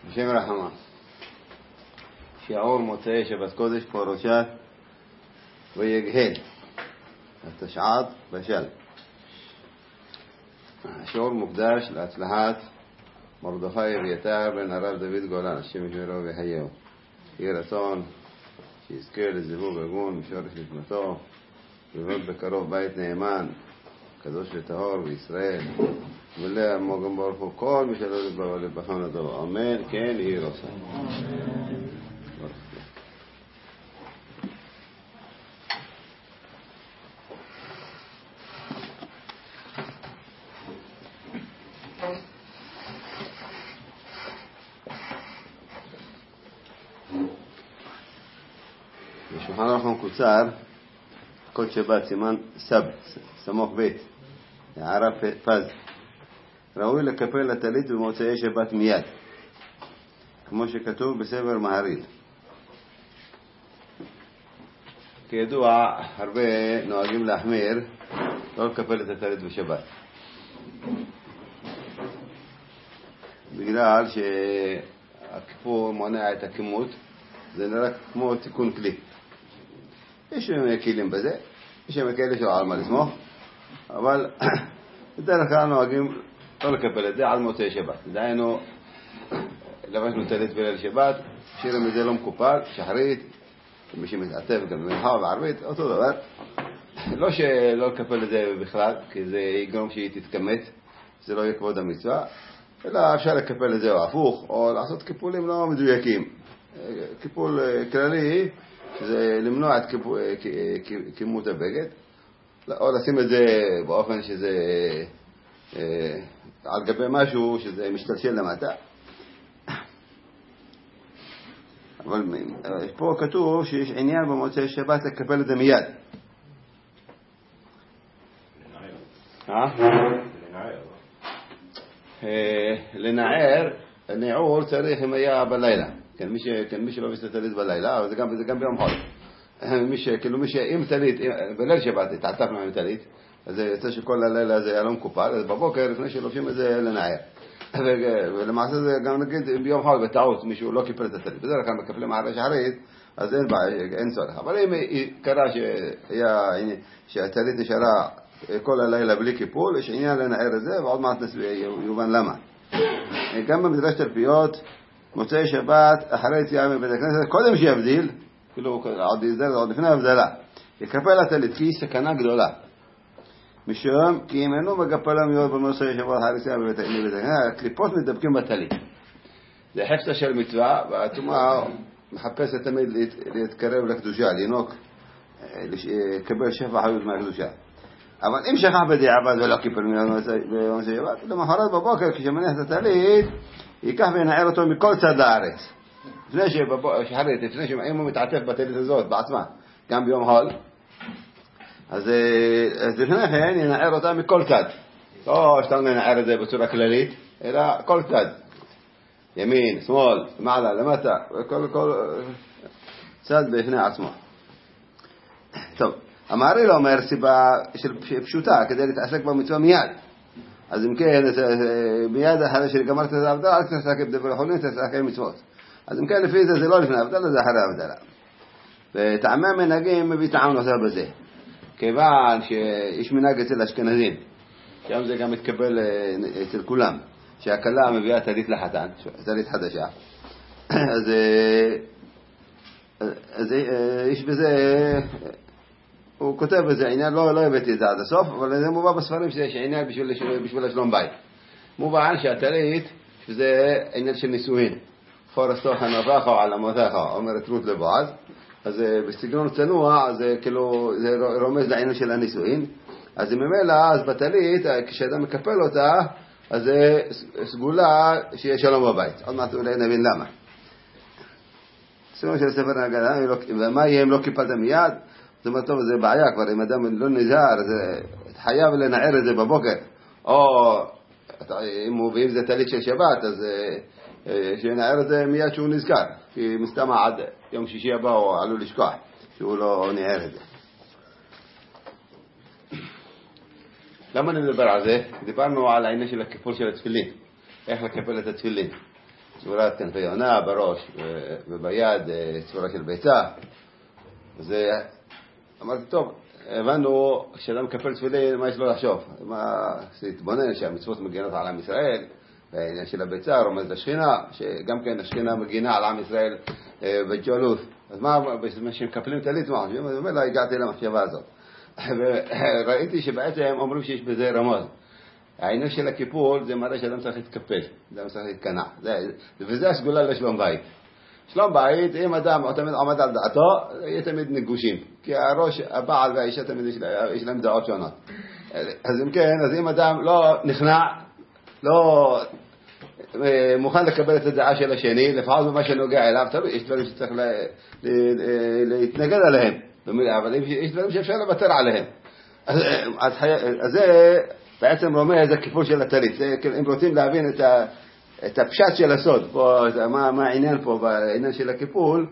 בשם רחמה. שיעור מוצאי שבת קודש פרשת ויגהל, התשע"ט בשל. השיעור מוקדש להצלחת מרדכי אביתר בן הרב דוד גולן, השם ישמרו ויחייהו. יהי רצון שיזכה לזיווג הגון משורש נשמתו, לבנות בקרוב בית נאמן, קדוש וטהור בישראל, ולאה מוגם ברוך הוא כל מי שלא לבחון אותו. אמן. כן יהי רצון. בשולחן ערוך מקוצר, קוד שבת, סימן סב, סמוך בית, הערה פז. ראוי לקפל לטלית במוצאי שבת מיד, כמו שכתוב בספר מהרי"ל. כידוע, הרבה נוהגים להחמיר לא לקפל את הטלית בשבת, בגלל שהכיפור מונע את הכימות. זה נראה כמו תיקון כלי. יש כלים בזה, יש כאלה שלא על מה לסמוך, אבל בדרך כלל נוהגים לא לקבל את זה על מוצאי שבת. דהיינו, לבשנו טלית בליל שבת, שיר מזה לא מקופל, שחרית, מי שמתעטף גם במנחה ובערבית, אותו דבר. לא שלא לקבל את זה בכלל, כי זה יגרום שהיא תתקמת, זה לא יהיה כבוד המצווה, אלא אפשר לקבל את זה או הפוך, או לעשות קיפולים לא מדויקים. קיפול כללי, שזה למנוע את כימות הבגד, או לשים את זה באופן שזה על גבי משהו שזה משתלשל למטה. אבל פה כתוב שיש עניין במוצאי שבת לקבל את זה מיד. לנער, נעור צריך אם היה בלילה. כן, מי שלא מסתלית בלילה, אבל זה גם ביום חול. אם טלית, בליל שבת התעטפנו עם טלית, אז זה יוצא שכל הלילה זה היה לא מקופל, אז בבוקר לפני שלובשים את זה לנער. ולמעשה זה גם נגיד ביום חול בטעות, מישהו לא קיפל את הטלית. בדרך כלל מקפלים מעלה שחרית, אז אין בעיה, אין צורך. אבל אם קרה שהטלית נשארה כל הלילה בלי קיפול, יש עניין לנער את זה, ועוד מעט יובן למה. גם במדרש תלפיות, מוצאי שבת, אחרי יציאה מבית הכנסת, קודם שיבדיל, כאילו עוד לפני הבדלה, יקפל הטלית, כי היא סכנה גדולה. משום, כי אם אינו מגפלה מאוד במוצאי שבת, אחרי יציאה מבית הכנסת, הקליפות מדבקים בטלית. זה חפצה של מצווה, והתומה מחפשת תמיד להתקרב לקדושה, לינוק, לקבל שפע חיות מהקדושה. אבל אם שכח בדיעבד ולא קיפל במוצאי שבת, למחרת בבוקר, כשמניח את הטלית, ייקח וינער אותו מכל צד לארץ. לפני אם הוא מתעטף בטלית הזאת בעצמה, גם ביום חול, אז לפני כן ינער אותה מכל צד. לא שאתה ננער את זה בצורה כללית, אלא כל צד. ימין, שמאל, מעלה, למטה, כל צד בפני עצמו. טוב, המהרי"ל אומר סיבה פשוטה, כדי להתעסק במצווה מיד. אז אם כן, מיד אחרי שגמרת את ההבדלה, אל תתעסק בדברי חולין, תתעסק עם מצוות. אז אם כן, לפי זה לא לפני ההבדלה, זה אחרי ההבדלה. וטעמי המנהגים מביא טעם נוסף בזה. כיוון שיש מנהג אצל אשכנזים, שם זה גם מתקבל אצל כולם, שהכלה מביאה טלית לחתן, טלית חדשה. אז יש בזה... הוא כותב בזה עניין, לא הבאתי את זה עד הסוף, אבל זה מובא בספרים שיש עניין בשביל השלום בית. מובן שהטלית, שזה עניין של נישואין. פורסתו חנבך או עלמותך, אומרת רות לבועז. אז בסגנון צנוע, זה כאילו, זה רומז לעניין של הנישואין. אז ממילא, אז בטלית, כשאדם מקפל אותה, אז זה סגולה שיהיה שלום בבית. עוד מעט אולי נבין למה. סימן של ספר נגדה, ומה יהיה אם לא קיפלת מיד? זאת אומרת, טוב, זה בעיה כבר, אם אדם לא נזהר, זה חייב לנער את זה בבוקר, או אם זה טלית של שבת, אז שנער את זה מיד שהוא נזכר, כי מסתמה עד יום שישי הבא הוא עלול לשכוח, שהוא לא נער את זה. למה נדבר על זה? דיברנו על העניין של הקיפול של התפילין, איך לקפל את התפילין. צבורת כנפי יונה בראש וביד צבורה של ביצה. אז אמרתי, טוב, הבנו כשאדם מקפל תפילין, מה יש לו לחשוב? להתבונן שהמצוות מגינות על עם ישראל, והעניין של הביצה רומז לשכינה, שגם כן השכינה מגינה על עם ישראל בג'ולוס. אז מה שמקפלים טלית, מה חושבים? אז אומר לה, הגעתי למחשבה הזאת. וראיתי שבעצם אומרים שיש בזה רמוז. העניין של הקיפול זה מראה שאדם צריך להתקפל, אדם צריך להתקנע. וזה הסגולה לשלום בית. שלום בית, אם אדם תמיד עומד על דעתו, יהיה תמיד נגושים. כי הראש, הבעל והאישה תמיד יש להם דעות שונות. אז אם כן, אז אם אדם לא נכנע, לא מוכן לקבל את הדעה של השני, לפחות במה שנוגע אליו, יש דברים שצריך להתנגד עליהם. אבל יש דברים שאפשר לוותר עליהם. אז זה בעצם רומז הקיפול של הטלית. אם רוצים להבין את הפשט של הסוד, פה, מה העניין פה בעניין של הקיפול,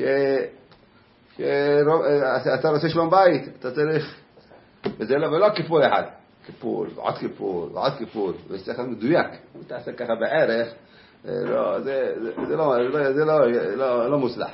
שאתה רוצה שלום בית, אתה צריך, וזה לא קיפול אחד, קיפול ועוד קיפול ועוד קיפול, וזה צריך מדויק. אם תעשה ככה בערך, זה לא מוצלח.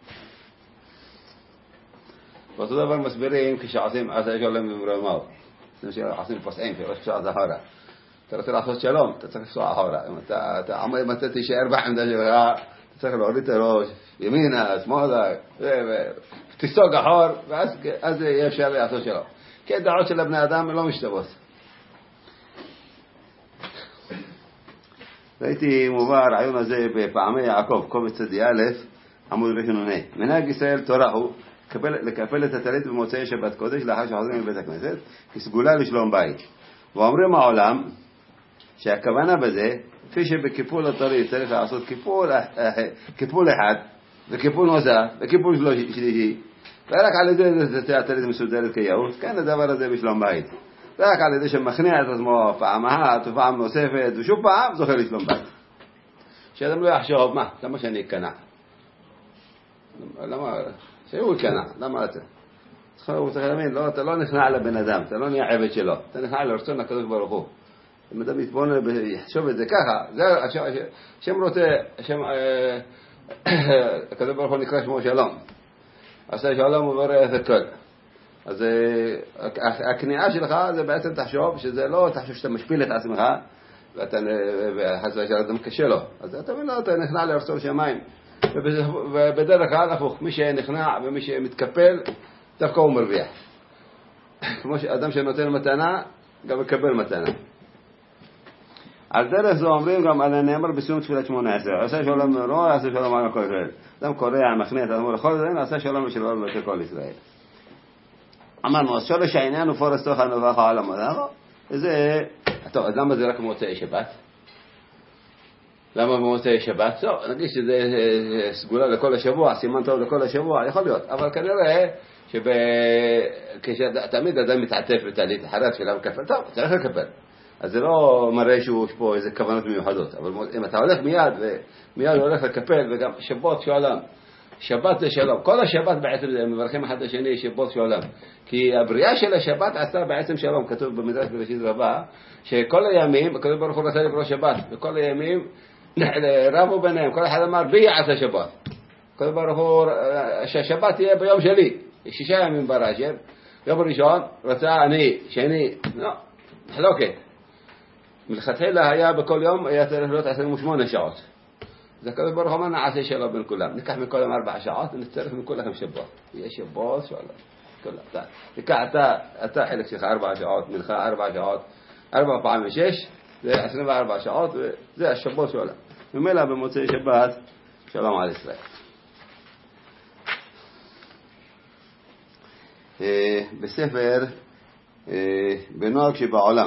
ואותו דבר מסבירים כשעושים עשה שלום במרומות, כשעושים פוסעים, כשעושים זהרה. אתה רוצה לעשות שלום, אתה צריך לנסוע אחורה. אם אתה תישאר בעמדה שלך, אתה צריך להוריד את הראש, ימינה, שמאלה, ותסתוג אחור, ואז יהיה אפשר לעשות שלום. כי הדעות של הבני אדם לא משתוות. ראיתי מובא הרעיון הזה בפעמי יעקב, קובץ צדי א', עמוד ראשון. מנהג ישראל תורה הוא לקפל את הטלית במוצאי שבת קודש לאחר שחוזרים מבית הכנסת, כסגולה לשלום בית. ואומרים העולם שהכוונה בזה, כפי שבקיפול הטלית צריך לעשות קיפול אחד, וקיפול נוסף, וקיפול שלישי, ורק על ידי זה הטלית מסודרת כיאות, כן הדבר הזה בשלום בית. ורק על ידי שמכניע את עצמו פעם אחת ופעם נוספת, ושוב פעם זוכה לשלום בית. שאדם לא יחשוב, מה? למה שאני אקנע? למה? שהוא יקנע, למה אתה? הוא צריך להאמין, אתה לא נכנע לבן אדם, אתה לא נהיה עבד שלו, אתה נכנע לרצון הקדוש ברוך הוא. אם אדם יתבונן ויחשוב את זה ככה, זה השם רוצה, הקדוש ברוך הוא נקרא שמו שלום. עשה שלום ובורא את הכל. אז הכניעה שלך זה בעצם תחשוב שזה לא תחשוב שאתה משפיל את עצמך, וחס ושלום קשה לו. אז אתה מבין, אתה נכנע לרצון שמיים. ובדרך כלל הפוך, מי שנכנע ומי שמתקפל, דווקא הוא מרוויח. כמו שאדם שנותן מתנה, גם מקבל מתנה. על דרך זו אומרים גם על הנאמר בסיום תפילת 18, עשה שלום מרו, עשה שלום על כל ישראל. אדם קורא, מכניע את עצמו לכל זה, עשה שלום ושלום לכל ישראל. אמרנו, אז שורש העניין הוא פורס תוך הנובח העולם. וזה, טוב, אז למה זה רק במוצאי שבת? למה במוצאי שבת? טוב, נגיד שזה סגולה לכל השבוע, סימן טוב לכל השבוע, יכול להיות. אבל כנראה כשתמיד אדם מתעטף בטלית, אחרי התפילה מקפל, טוב, צריך לקפל. אז זה לא מראה שיש פה איזה כוונות מיוחדות. אבל אם אתה הולך מיד הולך לקפל, וגם שבות שעולם. שבת זה שלום. כל השבת בעצם מברכים אחד לשני שבות שעולם. כי הבריאה של השבת עשתה בעצם שלום. כתוב במדרש בראשית רבה, שכל הימים, הקדוש ברוך הוא רצה לברוא שבת, וכל הימים רבו ביניהם. כל אחד אמר, בי יעשה שבת. הקדוש ברוך הוא, שהשבת תהיה ביום שלי. 6 ימים ברשת. יום ראשון, רצה אני, שני, לא, מחלוקת. מלכתחילה היה בכל יום, היה צריך להיות 28 שעות. זה הקדוש ברוך הוא אמר, נעשה שלום בין כולם. ניקח מכולם 4 שעות, ונצטרך מכולכם שבות. יהיה שבות, שלום. תיקח אתה חלק שלך 4 שעות, מלכה 4 שעות, 4 פעמים 6, זה 24 שעות, וזה השבות שלום. ומילא במוצאי שבת, שלום על ישראל. בספר בנוהג שבעולם,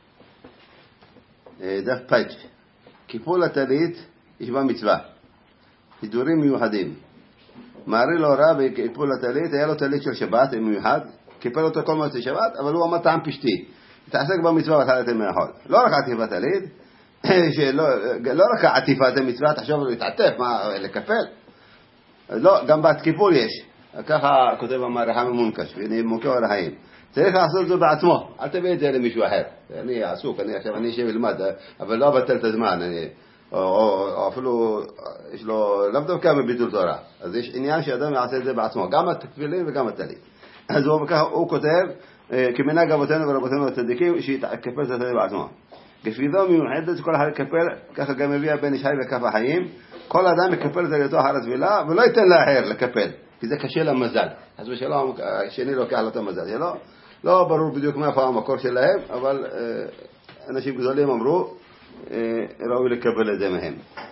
דף פאג', קיפול הטלית יש בה מצווה, הידורים מיוחדים. מערי לו רע בקיפול הטלית, היה לו טלית של שבת מיוחד, קיפל אותו כל מוצאי שבת, אבל הוא אמר טעם פשטי, תעסק במצווה ואכלתם מאכול. לא רק עטיפת טלית, לא רק עטיפת המצווה, תחשוב לו להתעטף, מה לקפל? לא, גם בקיפול יש. ככה כותב המערכה ממונקש, ונימוקי אורחיים. צריך לעשות זאת בעצמו, אל תביא את זה למישהו אחר. אני עסוק, אני עכשיו אני אשב ללמד, אבל לא אבטל את הזמן. או אפילו יש לו לאו דווקא מביטול תורה, אז יש עניין שאדם יעשה את זה בעצמו, גם התפילין וגם הטלית. אז הוא כותב, כמנהג אבותינו ורבותינו הצדיקים, שיתקפל את הטלית בעצמו. כפידו מיוחדת שכל אחד יקפל, ככה גם מביא הבן איש חי וכף החיים, כל אדם יקפל את הטלתו אחר התפילה, ולא ייתן לאחר לקפל, כי זה קשה למזל. אז בשלום השני לוקח לו את המזל שלו, לא ברור בדיוק מאיפה המקור שלהם, אבל אנשים גדולים אמרו, ראוי לקבל את זה מהם.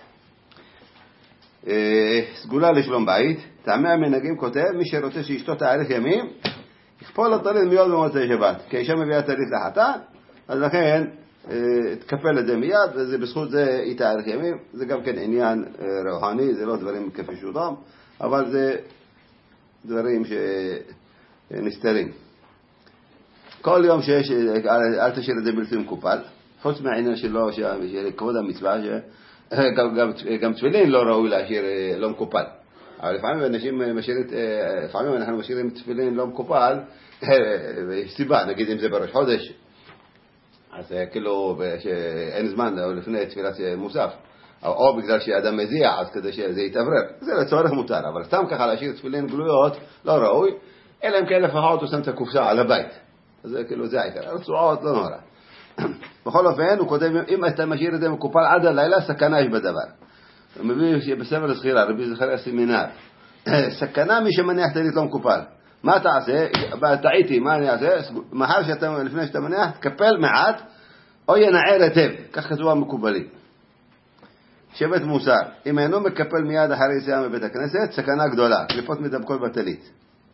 סגולה לשלום בית, טעמי המנהגים כותב, מי שרוצה שאשתו תאריך ימים, יכפול הטלית מיד במוצאי שבת, כי האישה מביאה טלית לחתן, אז לכן תקפל את זה מיד, וזה בזכות זה היא תאריך ימים. זה גם כן עניין רוחני, זה לא דברים כפי שודם, אבל זה דברים שנסתרים. כל יום שיש, אל תשאיר את זה בלתי מקופל, חוץ מהעניין שלו, כבוד המצווה, גם תפילין לא ראוי להשאיר לא מקופל. אבל לפעמים אנחנו משאירים תפילין לא מקופל, יש סיבה, נגיד אם זה בראש חודש, אז כאילו אין זמן לפני תפילת מוסף, או בגלל שאדם מזיע, אז כדי שזה יתאוורר, זה לצורך מותר, אבל סתם ככה להשאיר תפילין גלויות לא ראוי, אלא אם כן לפחות הוא שם את הקופסה על הבית, אז זה כאילו זה העיקר, הרצועות לא נורא. בכל אופן הוא כותב, אם אתה משאיר את זה מקופל עד הלילה, סכנה יש בדבר. הוא מביא בספר הזכירה, רבי זכריה סמינר, סכנה מי שמניח טלית לא מקופל. מה תעשה? טעיתי, מה אני אעשה? מחר לפני שאתה מניח, תקפל מעט, או ינער היטב, כך כתוב המקובלים. שבט מוסר, אם אינו מקפל מיד אחרי יציאה מבית הכנסת, סכנה גדולה, קליפות מדבקות בטלית.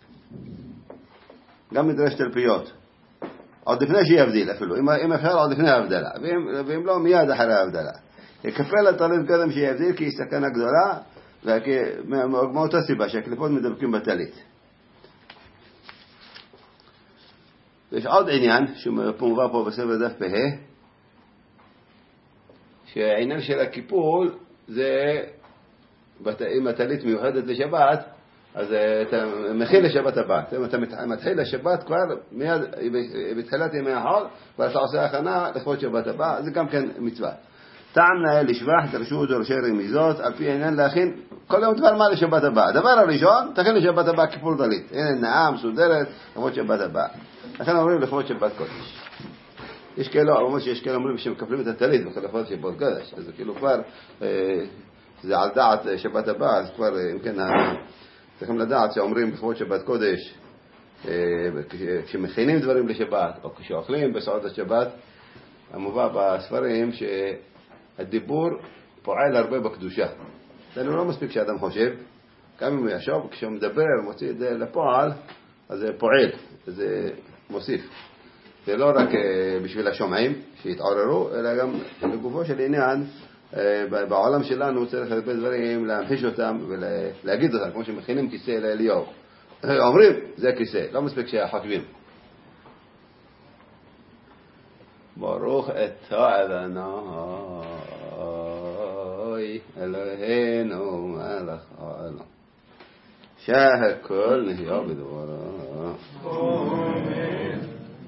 גם מדרש תלפיות. עוד לפני שיבדיל אפילו, אם אפשר עוד לפני ההבדלה, ואם לא מיד אחרי ההבדלה. יקפל הטלית קודם שיבדיל כי היא סכנה גדולה, ומאותה סיבה שהקליפות מדבקים בטלית. יש עוד עניין שמובא פה בספר דף פ"ה, שהעניין של הקיפול זה, אם הטלית מיוחדת לשבת, אז אתה מכיל לשבת הבא. אתה מתחיל לשבת כבר מיד בתחילת ימי החול, ואתה עושה הכנה לכבוד שבת הבא, זה גם כן מצווה. טעם נאה לשבח, דרשו דורשי רמיזות, על פי העניין להכין כל יום דבר מה לשבת הבא. הדבר הראשון, תכין לשבת הבא קיפול טלית. הנה נאה מסודרת, לכבוד שבת הבא. לכן אומרים לכבוד שבת קודש. יש כאלה, אומרים שיש כאלה אומרים שמקפלים את הטלית לכבוד שבת קודש. אז כאילו כבר, זה על דעת שבת הבא, אז כבר, אם כן, צריכים לדעת שאומרים לכבוד שבת קודש, כשמכינים דברים לשבת, או כשאוכלים בסעודת שבת, המובא בספרים שהדיבור פועל הרבה בקדושה. זה לא מספיק שאדם חושב, גם אם הוא ישב, כשהוא מדבר, מוציא את זה לפועל, אז זה פועל, זה מוסיף. זה לא רק בשביל השומעים שיתעוררו, אלא גם לגופו של עניין, בעולם שלנו צריך הרבה דברים להמחיש אותם ולהגיד אותם, כמו שמכינים כיסא לאליהו. אומרים, זה כיסא, לא מספיק שהחושבים. ברוך אתה אדוני אלוהינו מלך העולם שהכל נהיה בדברו. אמן.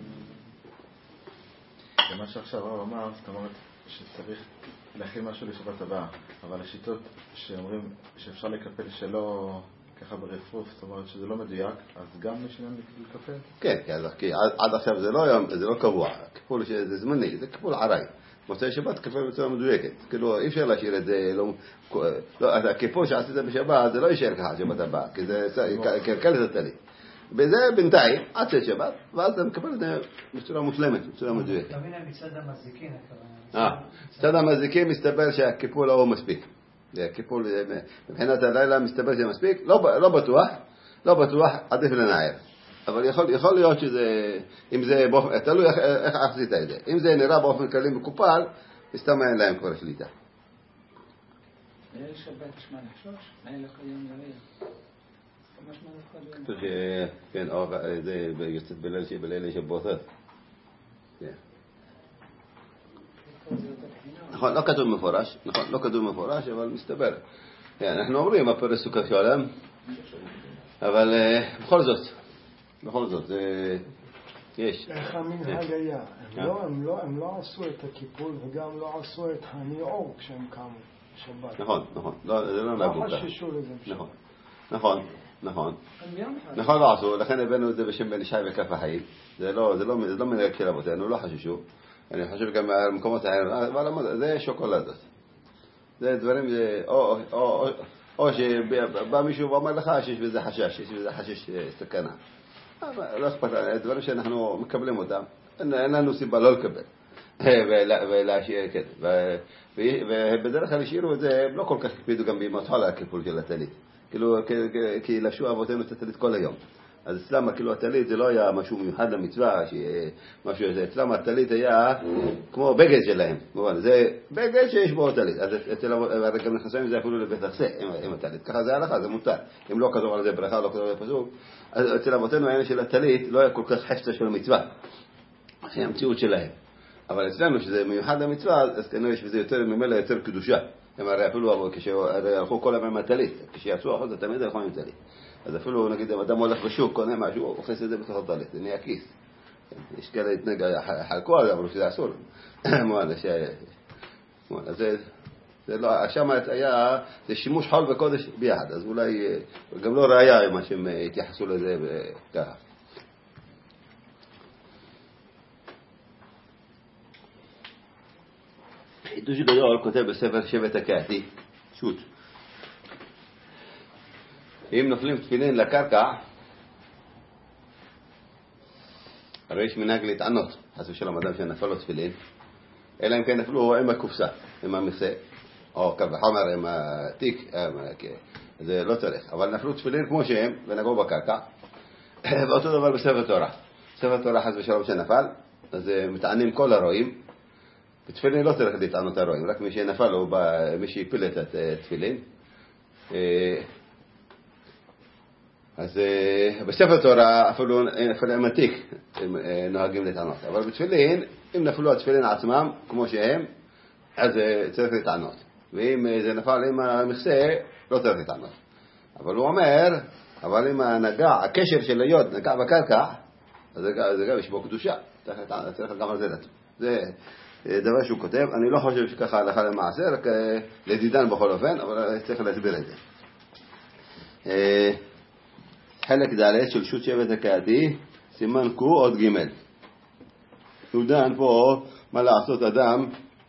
מה שעכשיו הרב אמר, זאת אומרת שצריך להכין משהו לשבת הבאה, אבל השיטות שאומרים שאפשר לקפל שלא ככה ברפרוף, זאת אומרת שזה לא מדויק, אז גם יש עניין לקפל? כן, כי עד עכשיו זה לא קבוע, קיפול שזה זמני, זה קיפול עראי. מוצאי שבת קפל בצורה מדויקת, כאילו אי אפשר להשאיר את זה, הקיפול שעשית בשבת זה לא יישאר ככה שבת הבאה, כי זה קלקל את הטלית. בזה בינתיים, עד שבת, ואז אתה מקבל את זה בצורה מושלמת, בצורה מדויקת. אתה מבין מצד המזיקים, מצד המזיקים מסתבר שהקיפול לא מספיק. הקיפול, מבחינת הלילה מסתבר שזה מספיק, לא בטוח, עדיף לנער. אבל יכול להיות שזה, אם זה, תלוי איך עשית את זה. אם זה נראה באופן כללי מקופל, מסתם אין להם כבר שליטה. ליל שבת שמע לחשוש, לילה חיים לריח. כן, זה יוצאת בלילה שבועתת. נכון, לא כתוב מפורש, אבל מסתבר. אנחנו אומרים, הפרס סוכר שעולם, אבל בכל זאת, יש. איך המנהג היה? הם לא עשו את הקיפול וגם לא עשו את הניעור כשהם קמו בשבת. נכון. זה לא נהגו ככה. לא חששו לזה בשבת. נכון. לא עשו, לכן הבאנו את זה בשם בן ישי וכף החיים. זה לא מנהג של אבותינו, לא חששו. אני חושב גם במקומות האלה, אבל זה שוקולדות. זה דברים, או שבא מישהו ואומר לך שיש בזה חשש סכנה. לא אכפת, דברים שאנחנו מקבלים אותם, אין לנו סיבה לא לקבל. ולהשאיר, כן. ובדרך כלל השאירו את זה, לא כל כך הקפידו גם בימות חול הקיפול של הטלית. כי לשו אבותינו את הטלית כל היום. אז אצלם, כאילו, הטלית זה לא היה משהו מיוחד למצווה, משהו הזה. אצלם הטלית היה כמו בגד שלהם. זה בגד שיש בו טלית. אז גם נכנסים עם זה אפילו לבית הכסה, עם הטלית. ככה זה הלכה, זה מותר. אם לא כתוב על זה ברכה, לא כתוב על זה פסוק. אז אצל אבותינו העניין של הטלית לא היה כל כך חפצה של מצווה. זה המציאות שלהם. אבל אצלנו, שזה מיוחד למצווה, אז כנראה שזה יותר ממילא יותר קדושה. הם הרי אפילו כשהלכו כל היום עם הטלית, כשיצאו החוצה תמיד הלכו עם טלית. אז אפילו נגיד אם אדם הולך בשוק, קונה משהו, הוא הוכנס את זה בתוך הטלית, זה נהיה כיס. יש כאלה חלקו על זה, אבל שזה אסור. זה לא, שם היה, זה שימוש חול וקודש ביחד, אז אולי גם לא ראיה מה שהם התייחסו לזה ככה. חידוש גדול כותב בספר שבט הקהתי, שוט. אם נופלים תפילין לקרקע, הרי יש מנהג להתענות, חס ושלום אדם שנפל לו תפילין, אלא אם כן נפלו עם הקופסה, עם המכסה, או קל וחומר עם התיק, זה לא צריך. אבל נפלו תפילין כמו שהם, ונגעו בקרקע, ואותו דבר בספר תורה. ספר תורה חס ושלום שנפל, אז מתענים כל הרואים, בתפילין לא צריך להתענות הרואים, רק מי שנפל הוא מי שהפיל את התפילין. אז בספר תורה אפילו עם התיק הם נוהגים להתענות, אבל בתפילין, אם נפלו התפילין עצמם כמו שהם, אז צריך להתענות, ואם זה נפל עם המכסה לא צריך להתענות. אבל הוא אומר, אבל אם הקשר של היוד נגע בקרקע, אז זה גם יש בו קדושה, צריך גם על זה לדעת. זה דבר שהוא כותב, אני לא חושב שככה הלכה למעשה, רק לדידן בכל אופן, אבל צריך להסביר את זה. חלק ד' של שו"ת שבט הקהתי, סימן ק' עוד ג'. הוא דן פה מה לעשות אדם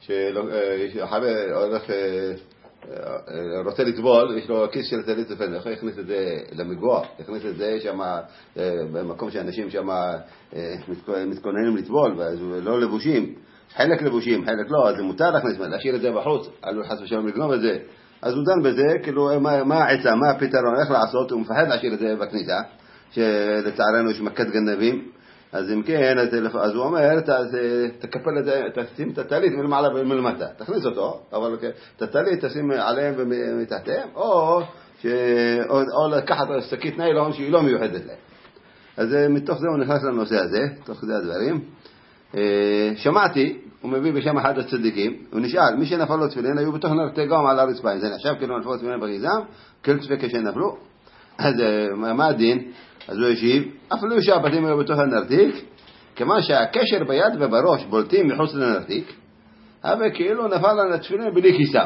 רוצה לטבול, יש לו כיס של טלית לפני, יכול להכניס את זה למגוע, להכניס את זה שם במקום שאנשים שם מתכוננים לטבול, ולא לבושים, חלק לבושים, חלק לא, אז זה מותר להכניס, להשאיר את זה בחוץ, עלול חס ושלום לגנוב את זה. אז הוא דן בזה, כאילו, מה העצה, מה הפתרון, איך לעשות, הוא מפחד להשאיר את זה בכניסה, שלצערנו יש מכת גנבים, אז אם כן, אז הוא אומר, תקפל את זה, תשים את הטלית מלמעלה ומלמטה, תכניס אותו, אבל את הטלית תשים עליהם ומתחתיהם, או לקחת שקית ניילון שהיא לא מיוחדת להם. אז מתוך זה הוא נכנס לנושא הזה, תוך זה הדברים. שמעתי, הוא מביא בשם אחד הצדיקים, הוא נשאל, מי שנפל לו תפילין היו בתוך נרתגם על הרצפה, זה נחשב כאילו נפלו תפילין בגזם, כל תפילין כשנפלו, אז מה הדין? אז הוא השיב, אפילו שהבתים היו בתוך הנרתיק, כיוון שהקשר ביד ובראש בולטים מחוץ לנרתיק, אבל כאילו נפל על התפילין בלי כיסם.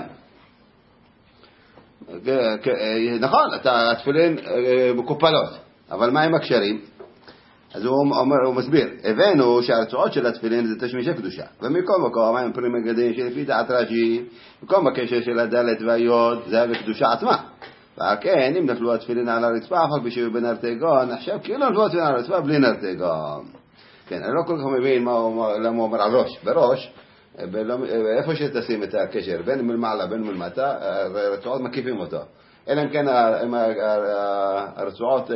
נכון, התפילין מקופלות, אבל מה עם הקשרים? אז הוא מסביר, הבאנו שהרצועות של התפילין זה תשמישי קדושה, ומכל מקום, הם פרי מגדים שלפי דעת רש"י, מקום הקשר של הדלת והיוד, זה בקדושה עצמה. וכן, אם נפלו התפילין על הרצפה, אף בשביל בנרתגון, עכשיו כאילו נפלו התפילין על הרצפה בלי נרתגון. כן, אני לא כל כך מבין למה הוא אומר על ראש. בראש, איפה שתשים את הקשר, בין מלמעלה, בין מלמטה, הרצועות מקיפים אותו. אלא אם כן הרצועות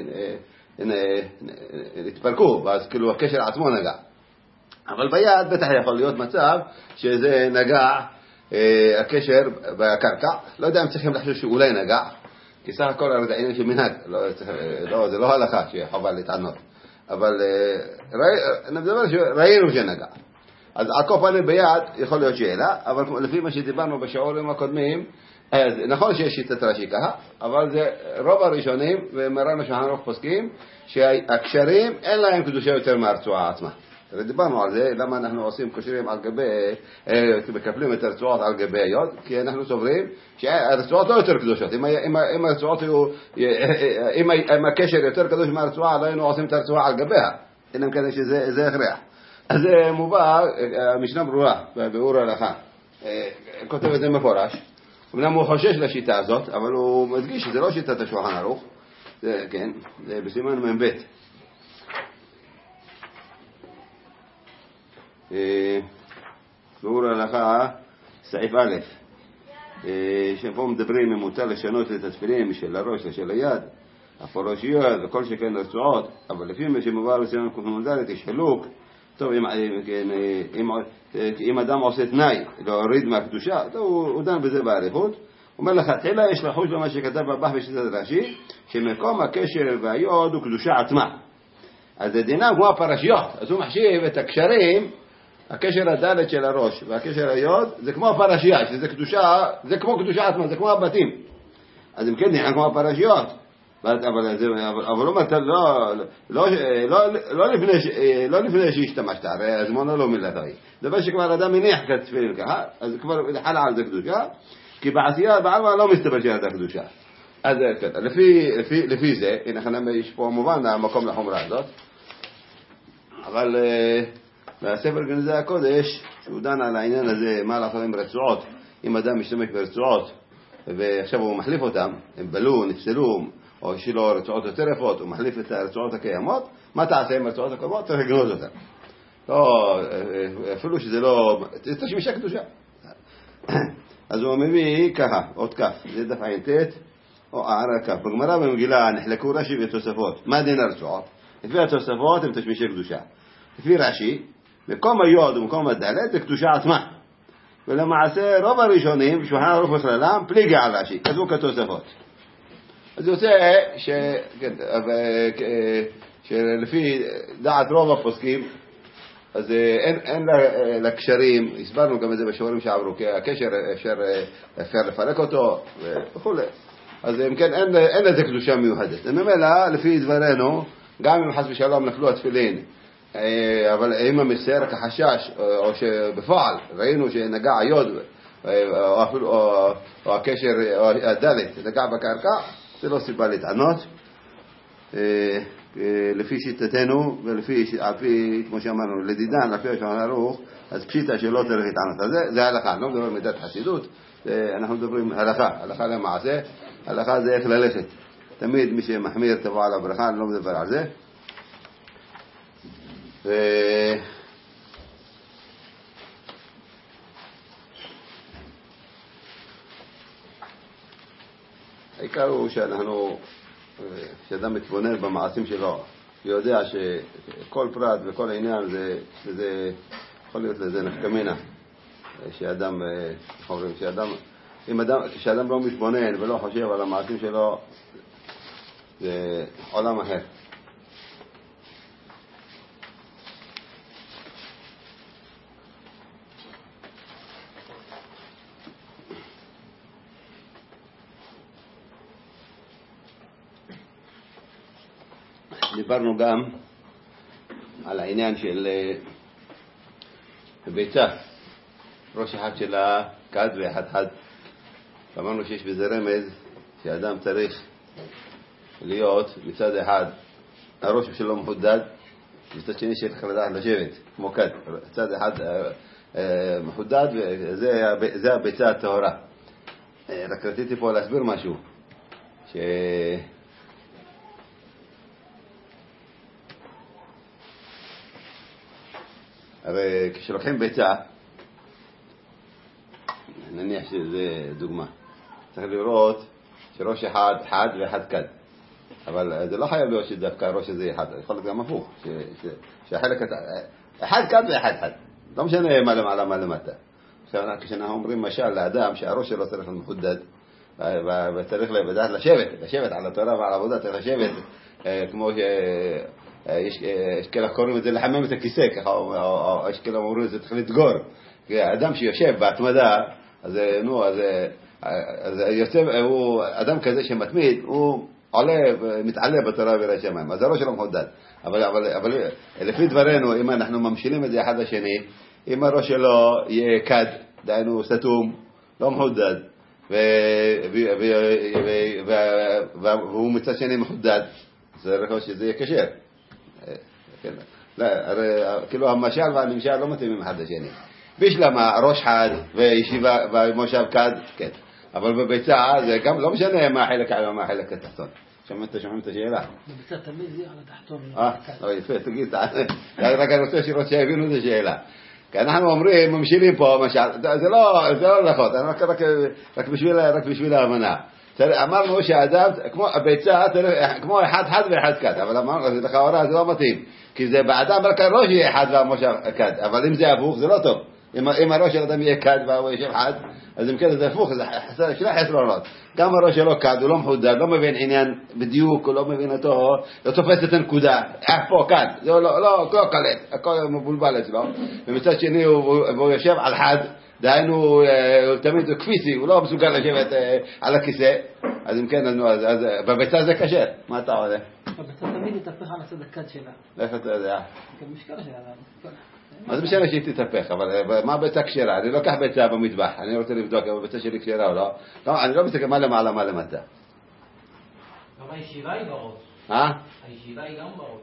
התפרקו, ואז כאילו הקשר עצמו נגע. אבל ביד בטח יכול להיות מצב שזה נגע הקשר בקרקע, לא יודע אם צריכים לחשוב שאולי נגע, כי סך הכל זה עניין של מנהג, זה לא הלכה שחובה להתענות, אבל ראינו שנגע. אז על כל פנים ביד יכול להיות שאלה, אבל לפי מה שדיברנו בשיעורים הקודמים, אז נכון שיש שיטת רש"י ככה, אבל זה רוב הראשונים ומרן השולחן ערוך פוסקים שהקשרים אין להם קדושה יותר מהרצועה עצמה. דיברנו על זה, למה אנחנו עושים קשרים על גבי, מקפלים את הרצועות על גבי היוד, כי אנחנו סוברים שהרצועות לא יותר קדושות. אם הרצועות היו, אם הקשר יותר קדוש מהרצועה, לא היינו עושים את הרצועה על גביה, אינם כדי שזה הכרח. אז זה מובא, המשנה ברורה, באור ההלכה, כותב את זה מפורש. אמנם הוא חושש לשיטה הזאת, אבל הוא מדגיש שזה לא שיטת השולחן ערוך, זה, כן, זה בסימן מ"ב. באור ההלכה, סעיף א', שפה מדברים אם מותר לשנות את התפילין של הראש לשל היד, הפרושיות וכל שכן רצועות, אבל לפי מה שמובא בסימן ק"ד יש חילוק. טוב, אם אדם עושה תנאי להוריד מהקדושה, הוא דן בזה באריכות. הוא אומר לך, תחילה יש לחוש במה שכתב בבח בשיטת רש"י, שמקום הקשר והיוד הוא קדושה עצמה. אז זה דינם כמו הפרשיות, אז הוא מחשיב את הקשרים, הקשר הדלת של הראש והקשר היוד, זה כמו הפרשייה, שזה קדושה, זה כמו קדושה עצמה, זה כמו הבתים. אז אם כן, דינם כמו הפרשיות. אבל לא לפני שהשתמשת, הרי הזמונה לא מילתוי. דבר שכבר אדם מניח כתפילין ככה, אז כבר חלה על זה קדושה, כי בעשייה בעלמא לא מסתבר שידה קדושה. אז לפי זה, הנה יש פה מובן המקום לחומרה הזאת, אבל בספר גנזי הקודש, שהוא דן על העניין הזה, מה לעשות עם רצועות, אם אדם משתמש ברצועות, ועכשיו הוא מחליף אותם, הם בלו, נפסלו, או יש לו רצועות יותר יפות, הוא מחליף את הרצועות הקיימות, מה תעשה עם הרצועות הקיימות? צריך לגנוז אותן. לא, אפילו שזה לא, זה תשמישה קדושה. אז הוא מביא ככה, עוד כף, זה דף עין ת' או הערה כף. בגמרא במגילה נחלקו רש"י ותוספות. מה דין הרצועות? לפי התוספות הם תשמישי קדושה. לפי רש"י, מקום היוד ומקום הדלת זה קדושה עצמה. ולמעשה רוב הראשונים, שולחן ערוך בכללם, פליגי על רש"י, כתבו כתוספות. אז יוצא שלפי דעת רוב הפוסקים, אז אין לקשרים, הסברנו גם את זה בשיעורים שעברו, כי הקשר אפשר לפרק אותו וכו'. אז אם כן, אין לזה קדושה מיוחדת. ממילא, לפי דברנו, גם אם חס ושלום נפלו התפילין, אבל אם המסר כחשש, או שבפועל ראינו שנגע היוד, או הקשר, או הדלת, נגע בקרקע, זה לא סיבה להתענות. לפי שיטתנו, ולפי, כמו שאמרנו, לדידן, לפי השולחן ערוך, אז פשיטה שלא צריך להתענות. אז זה הלכה, אני לא מדבר מידת חסידות, אנחנו מדברים הלכה למעשה. הלכה זה איך ללכת. תמיד מי שמחמיר תבוא על הברכה, אני לא מדבר על זה. העיקר הוא שאדם מתבונן במעשים שלו, ויודע שכל פרט וכל עניין זה יכול להיות לזה נפקמינה, כשאדם לא מתבונן ולא חושב על המעשים שלו, זה עולם אחר. דיברנו גם על העניין של ביצה, ראש אחד שלה כד ואחד חד. אמרנו שיש בזה רמז שאדם צריך להיות מצד אחד הראש שלו מחודד, מצד שני שצריך לדעת לשבת כמו כד, מצד אחד מחודד, וזה הביצה הטהורה. רק רציתי פה להסביר משהו, הרי כשלוקחים ביצה, נניח שזה דוגמה, צריך לראות שראש אחד חד ואחד כד, אבל זה לא חייב להיות שדווקא הראש הזה אחד, יכול להיות גם הפוך, שהחלק אחד כד ואחד חד, לא משנה מה למעלה מה למטה. כשאנחנו אומרים משל לאדם שהראש שלו צריך להיות מחודד, וצריך לדעת לשבת על התורה ועל העבודה, צריך לשבת כמו יש כאלה קוראים את זה לחמם את הכיסא, ככה, או יש כאלה אומרים את זה צריך לתגור. אדם שיושב בהתמדה, אז אז יוצא, הוא אדם כזה שמתמיד, הוא עולה ומתעלה בתורה ויראת שמיים, אז הראש שלו מחודד. אבל לפי דברנו, אם אנחנו ממשילים את זה אחד לשני, אם הראש שלו יהיה קד, דהיינו סתום, לא מחודד, והוא מצד שני מחודד, זה יכול שזה יהיה קשר. כאילו המשל והנמשל לא מתאימים אחד לשני. בשלמה, ראש חד וישיבה ומושב קד, כן. אבל בביצה זה גם לא משנה מה החלק העליון ומה החלק התחתון. שומעים את השאלה? בביצה תמיד זה על התחתון. לא, יפה, תגיד, רק אני רוצה לראות שהבינו את השאלה. כי אנחנו אומרים, ממשילים פה, זה לא נכון, רק בשביל ההבנה. אמרנו שהאדם, כמו הביצה, כמו אחד חד ואחד קד, אבל אמרנו, לכאורה זה לא מתאים. כי זה באדם רק הראש יהיה חד והמושב קד, אבל אם זה הפוך זה לא טוב. אם הראש של אדם יהיה קד והוא יושב חד, אז אם כן זה הפוך, זה שני חסרונות. גם הראש שלו קד, הוא לא מחודד, לא מבין עניין בדיוק, הוא לא מבין אותו, לא תופס את הנקודה, פה קד, זה לא קלט, הכל מבולבל אצלו. ומצד שני הוא יושב על חד, דהיינו הוא תמיד כפיסי, הוא לא מסוגל לשבת על הכיסא, אז אם כן, אז בביצה זה קשה, מה אתה עושה? בביצה תמיד יתהפך על הצד הקד שלה. איך אתה יודע? גם משקל שלה. מה זה משנה שהיא תתהפך, אבל מה הביצה כשרה? אני לוקח ביצה במטבח, אני רוצה לבדוק אם הביצה שלי כשרה או לא. לא, אני לא מסתכל מה למעלה, מה למטה. גם הישיבה היא בראש. הישיבה היא גם בראש.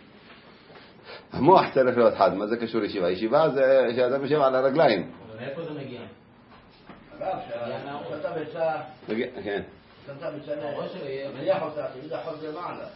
המוח צריך להיות חד, מה זה קשור לישיבה? ישיבה זה שאדם יושב על הרגליים. אבל מאיפה זה מגיע? אגב, שאתה ביצה... כן. שאתה ביצה מניח אותה, תמיד החול זה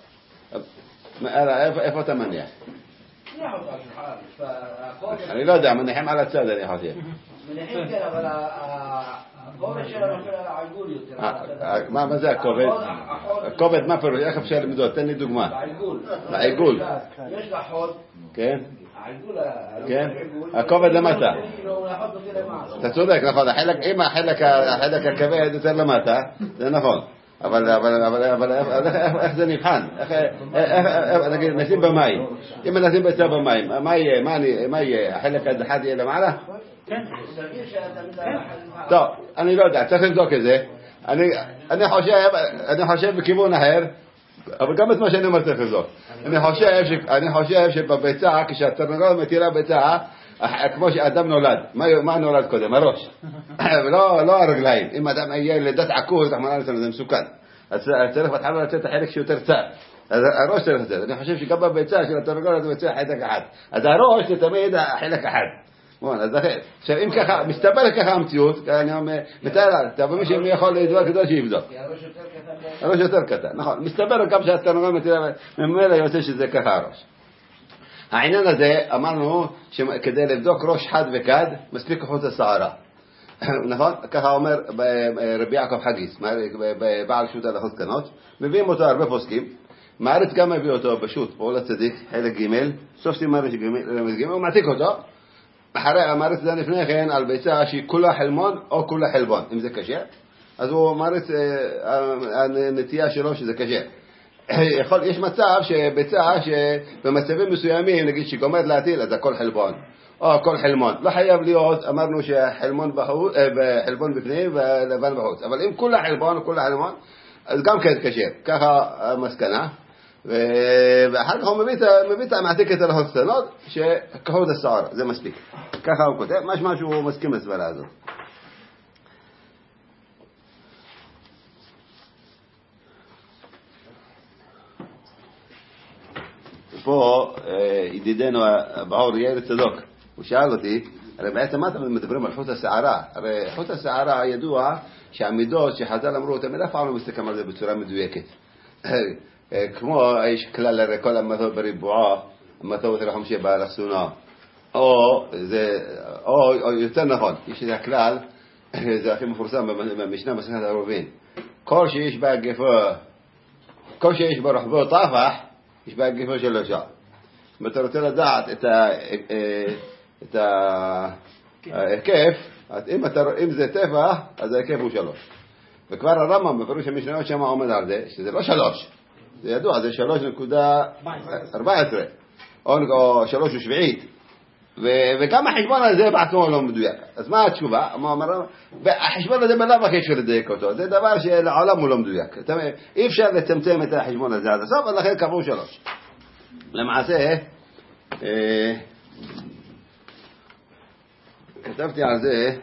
מעלה. איפה אתה מניח? מניח אותה, אני לא יודע, מניחים על הצד אני חושב. מניחים כן, אבל הכובד שלה נופל על העיגול יותר. מה זה הכובד? הכובד, מה פירוש? איך אפשר למדוד? תן לי דוגמה. העיגול. יש לה חוד. כן? העיגול. כן? הכובד למטה. אתה צודק, נכון. אם החלק הכבד יותר למטה, זה נכון. אבל איך זה נבחן? נגיד, נשים במים. אם נשים ביצה במים, מה יהיה? החלק אחד יהיה למעלה? כן. טוב, אני לא יודע, צריך לבדוק את זה. אני חושב בכיוון אחר, אבל גם את מה שאני אומר צריך לבדוק. אני חושב שבביצה, כשהתרנגולת מטילה ביצה, כמו שאדם נולד, מה נולד קודם? הראש. לא הרגליים. אם אדם יהיה לידת עכוז, זה מסוכן. אז צריך בהתחלה לצאת החלק שיותר צר. אז הראש צריך לצאת. אני חושב שגם בביצה של התרנגולת הוא יוצא חלק אחד. אז הראש זה תמיד חלק אחד. עכשיו אם ככה, מסתבר ככה המציאות, אני מתאר, אבל מי שיכול לבדוק כדאי שיבדוק. הראש יותר קטן, נכון. מסתבר גם שהתרנגולת מטילה, ממילא יוצא שזה ככה הראש. העניין הזה, אמרנו שכדי לבדוק ראש חד וקד, מספיק חוט השערה. נכון? ככה אומר רבי יעקב חגיס, בעל שו"ת הלכות קטנות, מביאים אותו הרבה פוסקים, מארץ גם מביא אותו בשו"ת, פעול הצדיק, חלק ג', סוף סימן ג', הוא מעתיק אותו, אחרי המארץ זה לפני כן על ביצה שהיא כולה חלמון או כולה חלבון, אם זה קשה, אז הוא מארץ הנטייה שלו שזה קשה. יש מצב שביצה שבמצבים מסוימים, נגיד שגומרת להטיל, אז הכל חלבון. או הכל חלמון. לא חייב להיות, אמרנו שחלמון חלבון בפנים ולבן בחוץ. אבל אם כולה חלבון או כולה חלמון, אז גם כן קשה. ככה המסקנה. ואחר כך הוא מביא את המעתיק את הלכות קטנות, שכחוד השער, זה מספיק. ככה הוא כותב, משמע שהוא מסכים לסברה הזאת. פה ידידנו הבחור יאיר צדוק, הוא שאל אותי, הרי בעצם מה אתם מדברים על חוט השערה? הרי חוט השערה ידוע שהמידות שחז"ל אמרו אותם, אף פעם לא מסתכלים על זה בצורה מדויקת. כמו יש כלל הרי כל המתות בריבועה, המתות לחמשי באלכסונה, או יותר נכון, יש את הכלל, זה הכי מפורסם במשנה מסכת עירובין, כל שיש ברוחבו טפח, יש בה גפו של שעה. אם אתה רוצה לדעת את ההיקף, אם זה טפח, אז ההיקף הוא 3. וכבר הרמב"ם בפירוש המשניות שם עומד על זה, שזה לא 3. זה ידוע, זה 3.14. או 3 ושביעית. וגם החשבון הזה בעצמו לא מדויק. אז מה התשובה? החשבון הזה בלב הכי אפשר לדייק אותו. זה דבר שלעולם הוא לא מדויק. אי אפשר לצמצם את החשבון הזה עד הסוף, אז לכן קבעו 3. למעשה, כתבתי על זה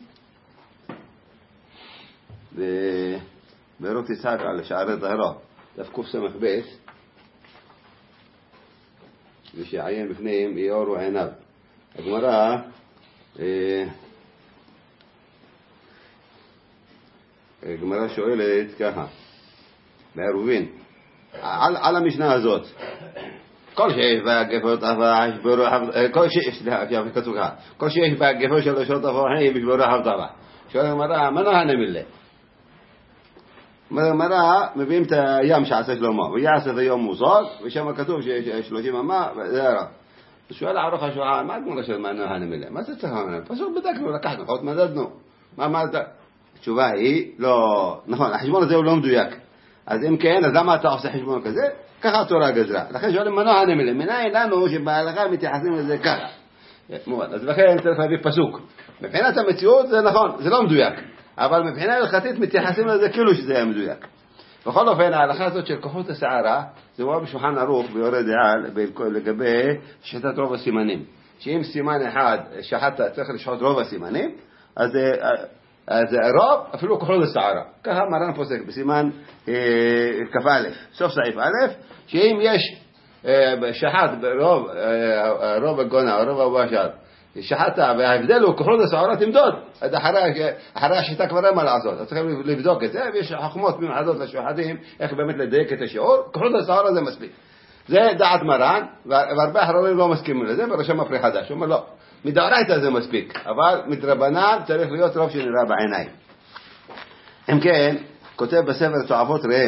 בארות יצחק על שערי טהרה, דף קס"ב, ושיעיין בפניהם יאורו עיניו. הגמרא שואלת ככה, בעירובין, על המשנה הזאת, כל שיש בהגפות אבח ישברו כל שיש בהגפות של רשות אבחים ישברו אבטחה. שואל הגמרא, מה נהנה מזה? הגמרא מביאים את הים שעשה שלמה, ויעשה היום מושג, ושם כתוב שיש 30 אמה, וזה הרב. שואל הערוך השואל, מה הגמרא של מה נהנה מזה? מה זה צריך להנה? פשוט בדקנו, לקחנו, חוט מדדנו. מה אמרת? התשובה היא, לא, נכון, החשבון הזה הוא לא מדויק. אז אם כן, אז למה אתה עושה חשבון כזה? ככה התורה גזרה. לכן שואלים מה נהנה מזה? מנין לנו שבהלכה מתייחסים לזה ככה. אז לכן צריך להביא פסוק. מבחינת המציאות זה נכון, זה לא מדויק. אבל מבחינה הלכתית מתייחסים לזה כאילו שזה היה מדויק. בכל אופן, ההלכה הזאת של כוחות השערה, זה הוא בשולחן ערוך ביורה דעה לגבי שחטת רוב הסימנים. שאם סימן אחד שחטת צריך לשחוט רוב הסימנים, אז רוב אפילו כוחות השערה. ככה מרן פוסק בסימן כ"א, סוף סעיף א', שאם יש שחט רוב הגונה או רוב הבשר, שחטת וההבדל הוא כוחות השערה תמדוד. אחרי השיטה כבר אין מה לעשות. אז צריכים לבדוק את זה, ויש חוכמות מיוחדות לשוחטים, איך באמת לדייק את השיעור. כוחות השערה זה מספיק. זה דעת מרן, והרבה אחרים לא מסכימים לזה, בראשם מפרי חדש. הוא אומר לא, מדאורייתא זה מספיק, אבל מדרבנן צריך להיות רוב שנראה בעיניים. אם כן, כותב בספר תועבות ראם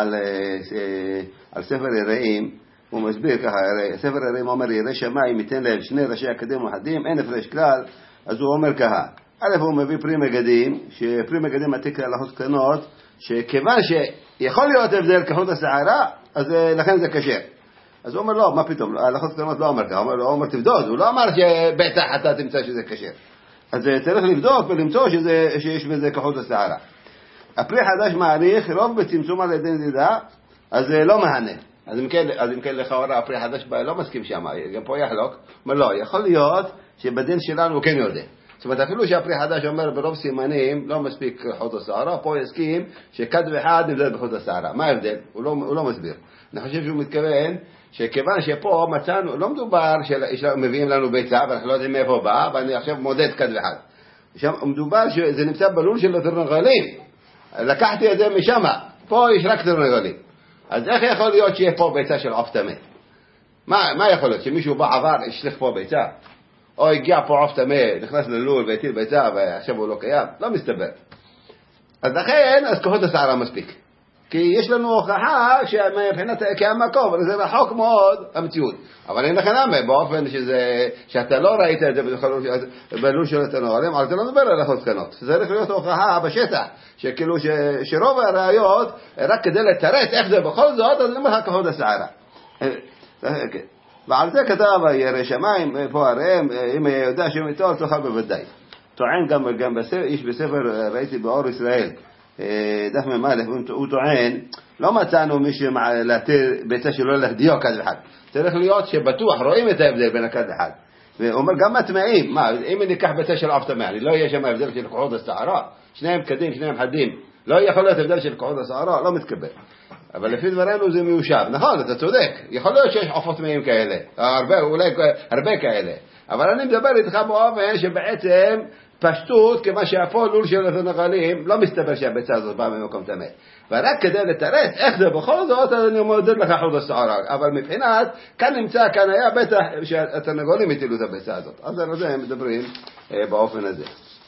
על ספר יראים, הוא מסביר ככה, ספר יראים אומר ירא שמיים ייתן להם 2 ראשי הקדם וחדים, אין הפרש כלל. אז הוא אומר ככה, א' הוא מביא פרי מגדים, שפרי מגדים עתיק להלכות קטנות, שכיוון שיכול להיות הבדל כחוט השערה, אז לכן זה כשר. אז הוא אומר לא, מה פתאום, ההלכות קטנות לא אומר ככה, הוא אומר תבדוד, הוא לא אמר שבטח אתה תמצא שזה כשר. אז צריך לבדוק ולמצוא שיש בזה כחוט השערה. הפרי חדש מעריך רוב בצמצום על ידי נדידה, אז לא מהנה. אז אם כן לכאורה הפרי חדש לא מסכים שם, גם פה יחלוק, אומר לא, יכול להיות שבדין שלנו הוא כן יודע. זאת אומרת, אפילו שהפרי חדש אומר ברוב סימנים לא מספיק חוט השערה, פה יסכים שכד ואחד נבדל בחוט השערה. מה ההבדל? הוא לא מסביר. אני חושב שהוא מתכוון שכיוון שפה מצאנו, לא מדובר שמביאים לנו ביצה, ואנחנו לא יודעים מאיפה בא, ואני עכשיו מודד כד ואחד. שם מדובר שזה נמצא בלול של התרנגולים. לקחתי את זה משם, פה יש רק תרנגולים. אז איך יכול להיות שיהיה פה ביצה של עוף טמא? מה יכול להיות? שמישהו בא עבר, ישלח פה ביצה? או הגיע פה עוף טמא, נכנס ללול והטיל ביצה ועכשיו הוא לא קיים? לא מסתבר. אז לכן, אז כוחות השערה מספיק. כי יש לנו הוכחה שמבחינת כהמקום, זה רחוק מאוד המציאות. אבל אין לכם נאמה, באופן שאתה לא ראית את זה בלול של התרנגולים, אבל זה לא מדבר על הלכות קטנות. זה צריך להיות הוכחה בשטח, שכאילו שרוב הראיות, רק כדי לתרץ איך זה בכל זאת, אז נאמר לך כוחות השערה. ועל זה כתב ירא שמיים, פה הראם, אם יודע שם איתו, תוכל בוודאי. טוען גם איש בספר, ראיתי באור ישראל, דף ממלך, הוא טוען, לא מצאנו מישהו להתיר ביצה שלא להדיוק כד אחד. צריך להיות שבטוח, רואים את ההבדל בין הכד אחד. ואומר גם הטמאים, אם ניקח ביצה של עוף טמא, לא יהיה שם הבדל של כוחות השערה, שניהם קדים, שניהם חדים, לא יכול להיות הבדל של כוחות השערה, לא מתקבל. אבל לפי דברנו זה מיושב. נכון, אתה צודק, יכול להיות שיש עופות טמאים כאלה, אולי הרבה כאלה. אבל אני מדבר איתך באופן שבעצם פשטות, כמה שהפה לול של התרנגולים, לא מסתבר שהביצה הזאת באה ממקום טמא. ורק כדי לתרץ איך זה בכל זאת, אני מודד לך חוט השערה. אבל מבחינת, כאן היה בטח שהתרנגולים הטילו את הביצה הזאת. אז על זה הם מדברים באופן הזה.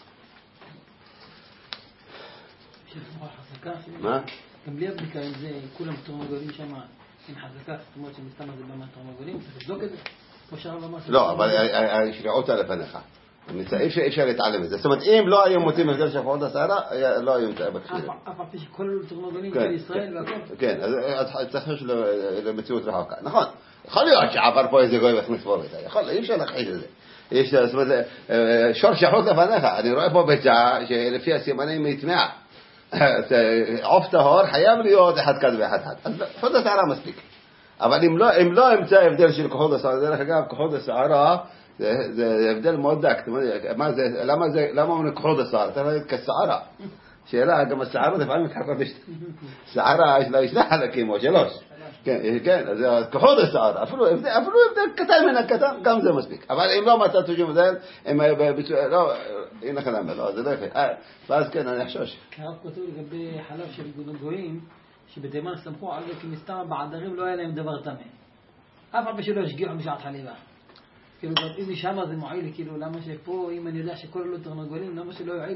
מה? גם בלי הבדיקה עם זה, כולם תרנגולים שם, עם חזקה, זאת אומרת שמסתם הזה במה תרנגולים, צריך לבדוק את זה? לא, אבל השריעות על לפניך. אי אפשר להתעלם מזה. זאת אומרת, אם לא היו מוצאים הבדל של כוחות השערה, לא היו מתאר בכלל. אף פעם שכל תרנגולים בישראל והכל. כן, אז צריך למציאות רחוקה. נכון, יכול להיות שעבר פה איזה גוי והכניס בו ביתה. אי אפשר להכחיש את זה. יש, זאת אומרת, שור שחוט לפניך, אני רואה פה ביצה שלפי הסימנים היא טמאה. עוף טהור חייב להיות אחד כד ואחד חד. אז כחול השערה מספיק. אבל אם לא אמצא הבדל של כחול השערה, דרך אגב, כחול השערה זה הבדל מאוד דק. למה אומרים כחול השערה? אתה רואה כשערה. שאלה, גם השערות לפעמים מתחלקות שערה יש לה שני חלקים או שלוש. כן, אז כחול השערה, אפילו הבדל קטן מן הקטן, גם זה מספיק. אבל אם לא מצאת שום הבדל, לא, אין לך למה, לא, זה לא יפה. ואז כן, אני אחשוש. הרב כותב לגבי חלב של גויים, שבתימן סמכו על זה כי מסתם בעדרים לא היה להם דבר טמא. אף פעם שלא השגיחו בשעת חליבה. כאילו, אם משם זה מועיל, כאילו, למה שפה, אם אני יודע שכל לא תרנגולים, למה שלא יועיל?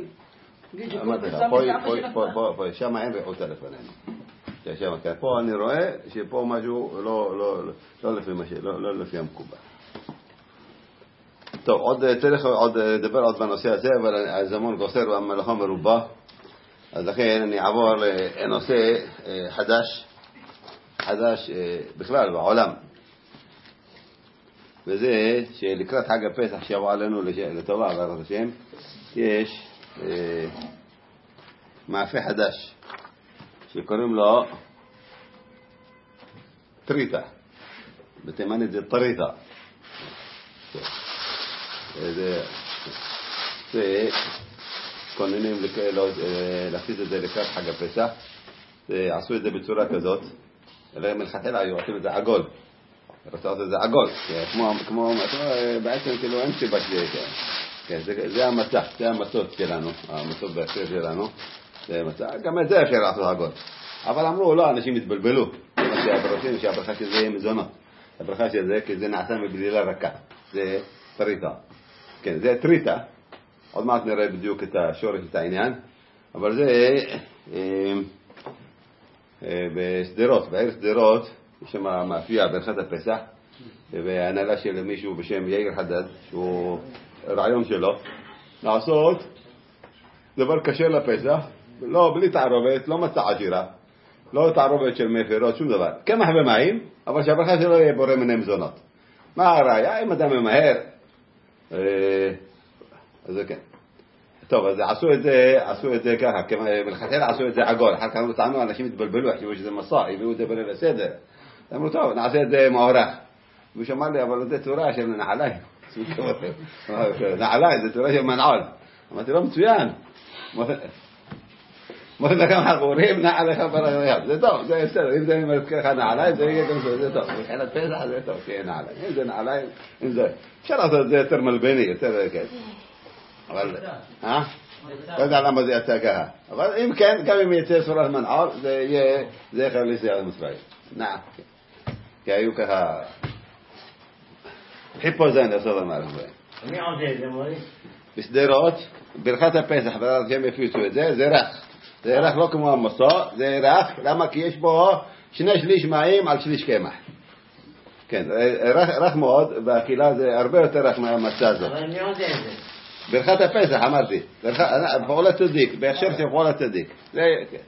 פה, שם אין ריחותה לפנינו. פה אני רואה שפה משהו לא לפי המקובל. טוב, צריך לדבר עוד בנושא הזה, אבל הזמן גוסר והמלאכה מרובה. אז לכן אני אעבור לנושא חדש בכלל בעולם. וזה שלקראת חג הפסח שיבוא עלינו לטובה בעזרת השם, יש מאפה חדש שקוראים לו טריטה, בתימנית זה טריטה. זה כוננים להכניס את זה לקראת חג הפסח, עשו את זה בצורה כזאת, מלכתחילה היו עושים את זה עגול, רצו לעשות את זה עגול, כמו בעצם כאילו אין סיבה כן, זה המצע, זה המצות שלנו, המצות בהקשר שלנו, זה המצע, גם את זה אפשר לעשות עגול. אבל אמרו, לא, אנשים התבלבלו, שהברכה של זה יהיה מזונות. הברכה של זה, כי זה נעשה מבלילה רכה, זה טריטה. כן, זה טריטה, עוד מעט נראה בדיוק את השורש, את העניין, אבל זה בסדרות, בעיר סדרות, יש שם מאפייה ברכת הפסח, והנהלה של מישהו בשם יאיר חדד, שהוא רעיון שלו, לעשות דבר קשה לפסח, לא, בלי תערובת, לא מצע עשירה, לא תערובת של מפירות, שום דבר. קמח ומים, אבל שהברכה שלו יהיה בורא מיני מזונות. מה הראיה? אם אדם ממהר, אז זה כן. טוב, אז עשו את זה ככה, מלכתחילה עשו את זה עגול, אחר כך טענו, אנשים התבלבלו, חשבו שזה מסע, הביאו את זה בליל הסדר. אמרו, טוב, נעשה את זה מעורך. והוא שמע לי, אבל זה תורה של נעלי. נעלי, זה תורה של מנעול. אמרתי לו, מצוין. אמרתי לכם חגורים, נעליך ברגליים. זה טוב, זה בסדר. אם זה מזכיר לך נעלי, זה יהיה גם זה טוב. מבחינת פסח זה טוב, תהיה נעלי. אם זה נעלי, אם זה... אפשר לעשות את זה יותר מלבני, יותר כן. אבל... לא יודע למה זה יצא ככה. אבל אם כן, גם אם יצא סורת מנעול, זה יהיה זכר ליציאת מצרים. נעם. כי היו ככה... חיפוזן לעשות המערכת. מי עושה את זה, מורי? בסדרות, ברכת הפסח, שהם הפיצו את זה, זה רך. זה רך לא כמו המסוע, זה רך, למה? כי יש בו 2/3 מים על 1/3 קמח. כן, רך מאוד, והקהילה זה הרבה יותר רך מהמצע הזאת. אבל מי עושה את זה? ברכת הפסח, אמרתי. פעול הצדיק, בהכשר של פעול הצדיק. זה, כן.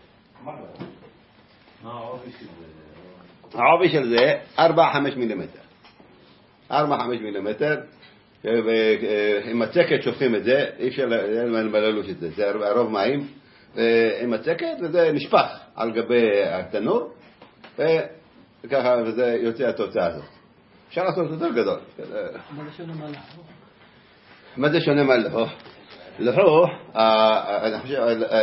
מה העובי של זה? העובי של זה 4-5 מילימטר. 4-5 מילימטר, עם הצקת שופכים את זה, אי אפשר למללוש את זה, זה הרוב מים, עם הצקת וזה נשפך על גבי התנור, וככה וזה יוצא התוצאה הזאת. אפשר לעשות יותר גדול. מה זה שונה מהלחוך? לחוך, אני חושב,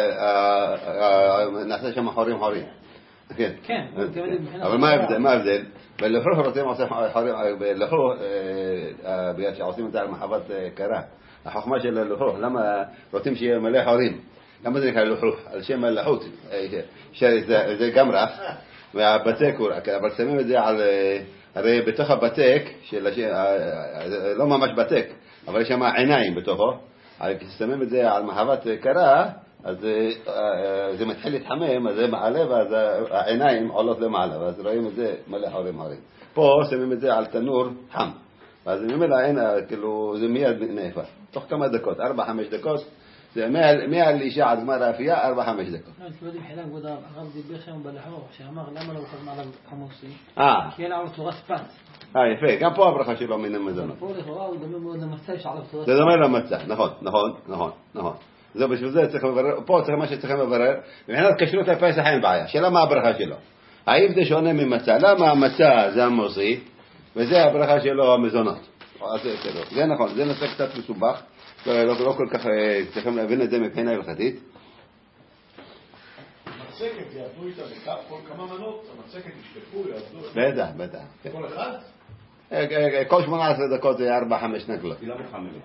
נעשה שם חורים. כן. אבל מה ההבדל? בלחוך רוצים לעשות חורים, בלחוך, בגלל שעושים את זה על מחבת קרה. החוכמה של הלחוך, למה רוצים שיהיה מלא חורים? למה זה נקרא לחוך? על שם הלחות, זה גם רך, והבצק הוא רק, אבל שמים את זה על, הרי בתוך הבצק, לא ממש בצק, אבל יש שם עיניים בתוכו, כששמים את זה על מחבת קרה, אז זה מתחיל להתחמם, אז זה מעלה, ואז העיניים עולות למעלה, ואז רואים את זה מלא חורים. פה שמים את זה על תנור חם, ואז ממילא כאילו זה מיד נאפה, תוך כמה דקות, 4-5 דקות, זה מהלישה עד גמר האפייה 4-5 דקות. לא, מחילה כבוד הרב דיבר שם בלחור, שאמר למה לא חזמה עליו חמוסי? כי אלא על צורת פת. יפה, גם פה הברכה שלו מן המזונות. פה לכאורה הוא דומה מאוד למצה שעליו צורת פת. זה דומה למצה, נכון. זה בשביל זה צריך לברר, פה צריך מה שצריכים לברר, מבחינת כשרות הפסח אין בעיה, שאלה מה הברכה שלו. האם זה שונה ממצה? למה המצה זה המוסי, וזה הברכה שלו המזונות? זה נכון, זה נושא קצת מסובך, לא כל כך צריכים להבין את זה מבחינה הלכתית. המצקת יעבדו איתה בכף כל כמה מנות, המצקת ישתפו, יעבדו. בטח. כל אחד? כל 18 דקות זה 4-5 נגלות. תפילה מחממים.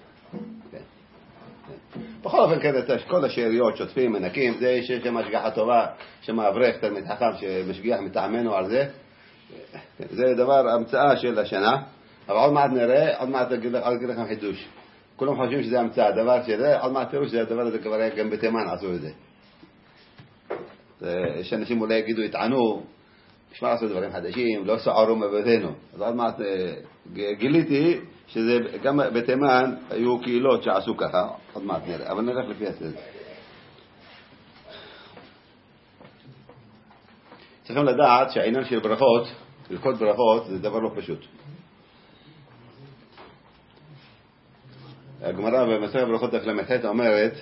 בכל אופן כזה, כל השאריות, שוטפים, מנקים, זה שיש שם השגחה טובה, שם אברך תלמיד חכם שמשגיח מטעמנו על זה. זה דבר, המצאה של השנה, אבל עוד מעט נראה, עוד מעט אגיד לכם חידוש. כולם חושבים שזה המצאה, הדבר שזה, עוד מעט תראו שזה הדבר הזה כבר גם בתימן עשו את זה. יש אנשים אולי יגידו, יטענו, בשביל לעשות דברים חדשים, לא סערו מבתינו. אז עוד מעט גיליתי שזה גם בתימן היו קהילות שעשו ככה, עוד מעט נראה, אבל נלך לפי הסדר. צריכים לדעת שהעניין של ברכות, ללכות ברכות, זה דבר לא פשוט. הגמרא במסכת ברכות דף ל"ח אומרת,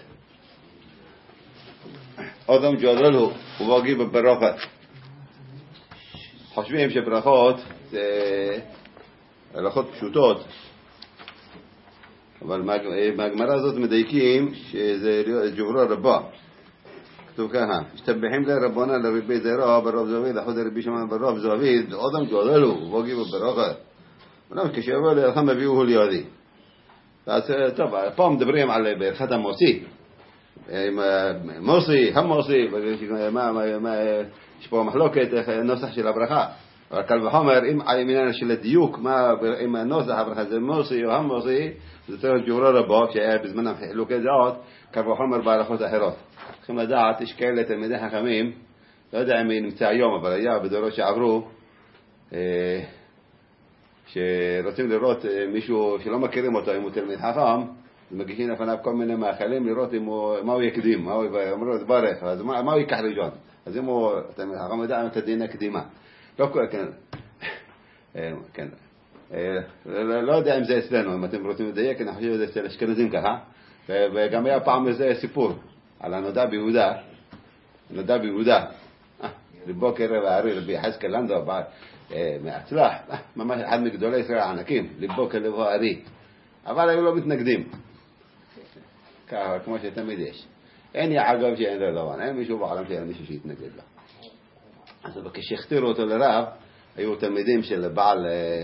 אדם ג'ודלו ובוגי בברכות. חושבים שברכות זה הלכות פשוטות, אבל מהגמרא הזאת מדייקים שזה ג'וברו רבה. כתוב ככה, משתבחים לרבונה לרבי זרע ברוב זוויד, אחוז לרבי שמעון ברוב זוויד, אדם ג'ודלו ובוגי בברכות. כשיבוא ללחם הביאוהו לידי. אז טוב, פה מדברים על ברכת המוסי. מוסי, המוסי, יש פה מחלוקת נוסח של הברכה. אבל קל וחומר, אם העניין של הדיוק, אם הנוסח הברכה זה מוסי או המוסי, זה צריך ג'וברו רבו, כשהיה בזמנם חילוקי דעות, קל וחומר בהלכות אחרות. צריכים לדעת, יש כאלה תלמידי חכמים, לא יודע אם היא נמצא היום, אבל היה בדורות שעברו, שרוצים לראות מישהו שלא מכירים אותו, אם הוא תלמיד חכם, מגישים לפניו כל מיני מאכלים, לראות מה הוא יקדים, מה הוא יתברך, אז מה הוא ייקח ראשון. אז אם הוא תלמיד חכם יודע את הדין הקדימה. לא יודע אם זה אצלנו, אם אתם רוצים לדייק, אני חושב שזה אצל אשכנזים ככה. וגם היה פעם איזה סיפור על הנודע ביהודה. הנודע ביהודה, לבוקר והארי, רבי יחזקאל לנדו, מהצלח, ממש אחד מגדולי ישראל הענקים, לבוקר לבוא הארי. אבל היו לא מתנגדים. ככה, כמו שתמיד יש. אין יעגב שאין לו לבן, אין מישהו בעולם שאין מישהו שיתנגד לו. אז כשהכתירו אותו לרב, היו תלמידים של בעל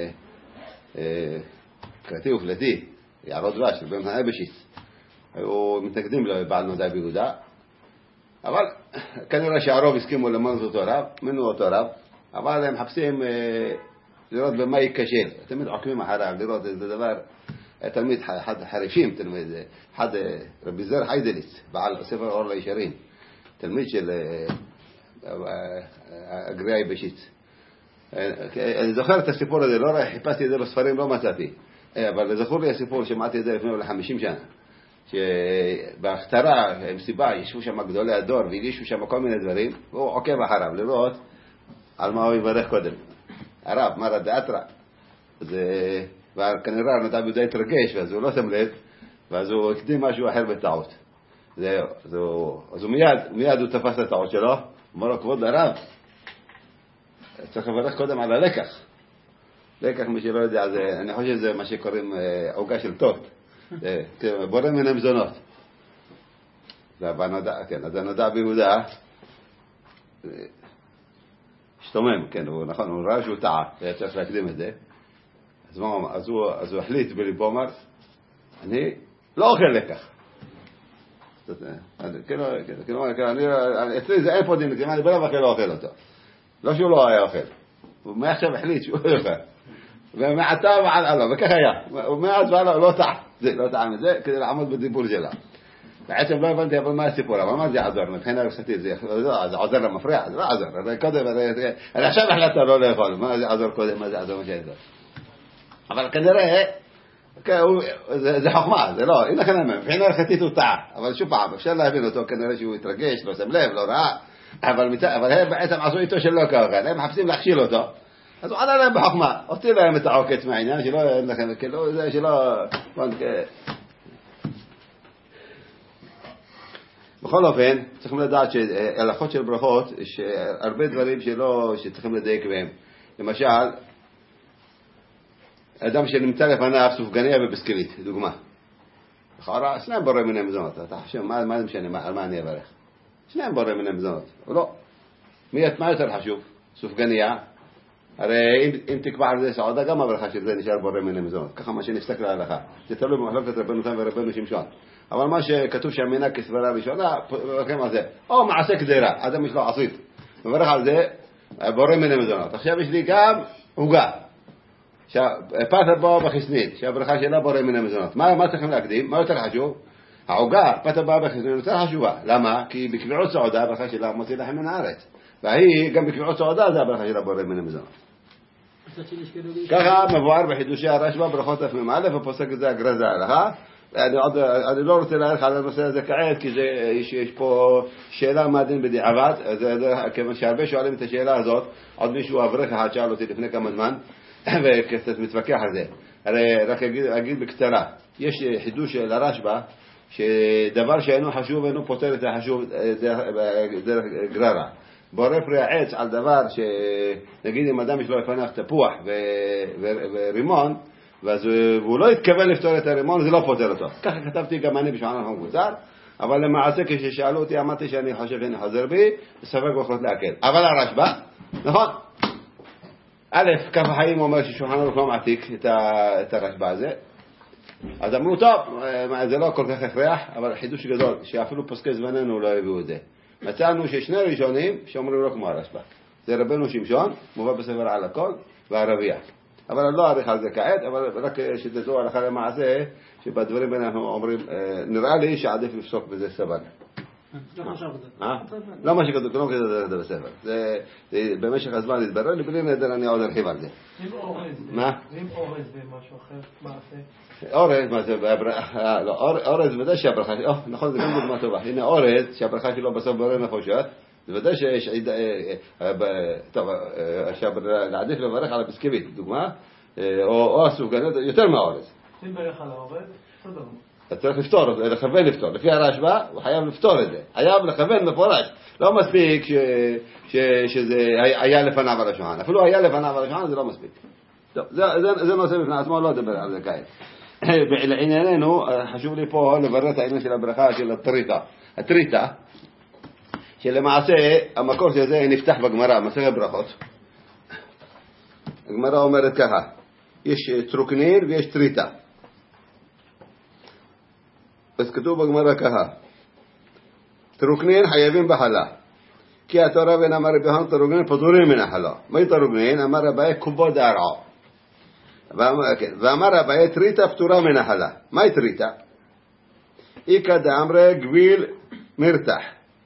קראתי ופלטי, יערות דבש, בן האבשיס. היו מתנגדים לבעל נודע ביהודה, אבל כנראה שהרוב הסכימו למנות אותו רב, מנו אותו רב, אבל הם מחפשים לראות במה ייכשל. תמיד עוקבים אחריו, לראות איזה דבר. תלמיד חריפים, תלמיד אחד רבי זר חיידליץ, בעל ספר אור לישרים, תלמיד של אגרי היבשיץ. אני זוכר את הסיפור הזה, לא חיפשתי את זה בספרים, לא מצאתי, אבל זכור לי הסיפור, שמעתי את זה לפני 50 שנה, שבהכתרה, עם סיבה, ישבו שם גדולי הדור והגישו שם כל מיני דברים, והוא עוקב אחריו לראות על מה הוא יברך קודם. הרב, מרא דאתרא, וכנראה נודע ביהודה התרגש, ואז הוא לא שם לב, ואז הוא הקדים משהו אחר בטעות. אז הוא מיד הוא תפס את הטעות שלו, אמר לו, כבוד הרב, צריך לברך קודם על הלקח. לקח, מי שלא יודע, אני חושב שזה מה שקוראים עוגה של תות. בורא מן המזונות. אז הנודע ביהודה השתומם, כן, נכון, הוא ראה שהוא טעה, היה צריך להקדים את זה. אז הוא החליט בליבו, אמר, אני לא אוכל לקח. אצלי זה אין פה דין, אני בלב אחרי לא אוכל אותו. לא שהוא לא היה אוכל. הוא מעכשיו החליט שהוא אוכל. ומעתה ועל עליו, וכך היה. ומעט ועל עליו, לא טעה. זה לא טעה מזה, כדי לעמוד בדיבור שלה. בעצם לא הבנתי, אבל מה הסיפור? אבל מה זה יעזור? מבחינה הלכתית, זה עוזר למפריע? זה לא עזור. אני עכשיו החלטת לא לאכול. מה זה עזור קודם? מה זה עזור? מה שיעזור? אבל כנראה, זה חוכמה, זה לא, אין לכם אמם, מבחינה הלכתית הוא טעה, אבל שוב פעם, אפשר להבין אותו, כנראה שהוא התרגש, לא שם לב, לא ראה, אבל הם בעצם עשו איתו שלא ככה, הם מחפשים להכשיל אותו, אז הוא ענה להם בחוכמה, הוציא להם את העוקץ מהעניין, שלא אין לכם, זה שלא... בכל אופן, צריכים לדעת שהלכות של ברכות, יש הרבה דברים שצריכים לדייק בהם. למשל, אדם שנמצא לפניו סופגניה ובסקלית, דוגמה. לכאורה, שניהם בורא מיני מזונות. אתה חושב, מה זה משנה, על מה אני אברך? שניהם בורא מיני מזונות, או לא? מה יותר חשוב? סופגניה? הרי אם תקבע על זה סעודה, גם הברכה של זה נשאר בורא מיני מזונות. ככה מה שנפסק להלכה. זה תלוי במחלוקת רבנו תם ורבנו שמשון. אבל מה שכתוב שהמינה כסברה ראשונה, מברכים על זה. או מעשה קדירה, אדם יש לו עשית. מברך על זה, בורא מיני מזונות. עכשיו יש לי גם עוגה. פתר בו בחסנית, שהברכה שלה בורא מיני מזונות. מה צריכים להקדים? מה יותר חשוב? העוגה, פתר בו בחסנית, יותר חשובה. למה? כי בקביעות סעודה, הברכה שלה מוציא לחם מן הארץ. והיא, גם בקביעות סעודה, זה הברכה שלה בורא מיני מזונות. ככה מבואר בחידושי הרשב"א ברכות תמ"א, ופוסק את זה הגרזה ההלכה. אני לא רוצה להעריך על הנושא הזה כעת, כי יש פה שאלה מה דין בדיעבד, כיוון שהרבה שואלים את השאלה הזאת, עוד מישהו אברך אחד שאל אותי לפני כמה זמן, וקצת מתווכח על זה. הרי רק אגיד בקצרה, יש חידוש לרשב"א, שדבר שאינו חשוב אינו פותר את החשוב דרך גררה. בורא פרי העץ על דבר שנגיד אם אדם יש לו לפניו תפוח ורימון, והוא לא התכוון לפתור את הרימון, זה לא פותר אותו. ככה כתבתי גם אני בשולחן ערוך מקוצר, אבל למעשה כששאלו אותי אמרתי שאני חושב שאני חוזר בי, וספק ברכות להקל. אבל הרשב"א, נכון? א', כף החיים אומר ששולחן ערוך לא מעתיק את הרשב"א הזה, אז אמרו טוב, זה לא כל כך הכרח, אבל חידוש גדול, שאפילו פוסקי זמננו לא הביאו את זה. מצאנו ששני ראשונים שאומרים לא כמו הרשב"א. זה רבנו שמשון, מובא בספר על הכל, והרביע. אבל אני לא אעריך על זה כעת, אבל רק שתדעו הלכה למעשה, שבדברים בין אנחנו אומרים, נראה לי שעדיף לפסוק בזה סבל. לא חשב את זה. לא מה שכתוב, לא כתוב זה בספר. במשך הזמן התברר לי, בלי נדר אני עוד ארחיב על זה. אם אורז. מה? אם אורז ומשהו אחר, מה עושה? אורז, מה זה? לא, אורז ודאי שהברכה, נכון, זה גם דוגמה טובה. הנה אורז, שהברכה שלו בסוף בורא נפשות, זה ודאי שיש, טוב, לעדיף לברך על הבסקווית, דוגמה, או הסופגניות, יותר מהאורז. אם ברך על האורז, בסדר. אתה צריך לפתור, לכוון לפתור. לפי הרשב"א, הוא חייב לפתור את זה. חייב לכוון מפורש. לא מספיק שזה היה לפניו על השולחן. אפילו היה לפניו על השולחן, זה לא מספיק. טוב, זה נושא בפני עצמו, לא אדבר על זה כעת. לענייננו, חשוב לי פה לברר את העניין של הברכה של הטריטה. הטריטה, שלמעשה המקור של זה נפתח בגמרא, מסכת ברכות. הגמרא אומרת ככה, יש טרוקנין ויש טריטה. אז כתוב בגמרא ככה, טרוקנין חייבים בחלה, כי התורה בן אמר רבי יוחנן טרוקנין פטורים מן החלה. מהי טרוקנין? אמר רבי קובו דרעו, ואמר רבי טריטה פטורה מן החלה. מהי טריטה? איקא דאמרי גביל מרתח.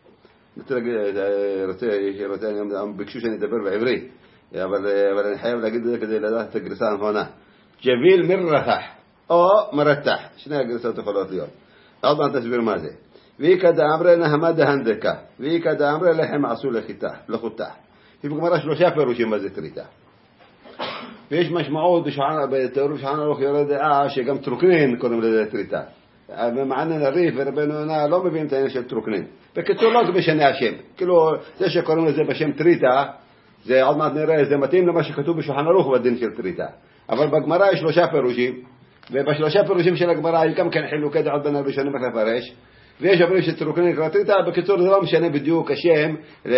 ביקשו שאני אדבר בעברית, אבל אני חייב להגיד את זה כדי לדעת את הגרסה הנכונה. ג'ביל מרתח או מרתח, שני הגרסאות יכולות להיות. עוד מעט תסביר מה זה. ואיקא דאמרי נהמה דהנדקה, ואיקא דאמרי לחם עשו לחוטה. יש בגמרא שלושה פירושים מה זה טריטה. ויש משמעות בתיאור שולחן ערוך יורה דעה שגם טרוקנין קוראים לזה טריטה. במעניין הריף ורבנו יונה לא מביאים את העניין של טרוקנין. בקיצור לא זה משנה השם. כאילו זה שקוראים לזה בשם טריטה, זה עוד מעט נראה, זה מתאים למה שכתוב בשולחן ערוך בדין של טריטה. אבל בגמרא יש שלושה פירושים, ובשלושה פירושים של הגמרא יש גם כן חילוקי דעות בין הראשונים איך לפרש, ויש אומרים שטרוקנין נקרא טריטה. בקיצור זה לא משנה בדיוק השם,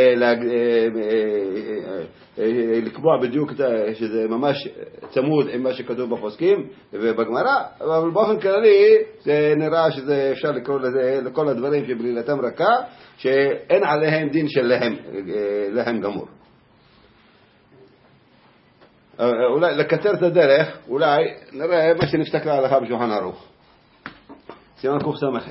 לקבוע בדיוק שזה ממש צמוד עם מה שכתוב בפוסקים ובגמרא, אבל באופן כללי זה נראה שזה אפשר לקרוא לזה לכל הדברים שבלילתם רכה, שאין עליהם דין של לחם גמור. אולי לקצר את הדרך, אולי נראה מה שנפסק להלכה בשולחן ערוך. סימן קס"ח.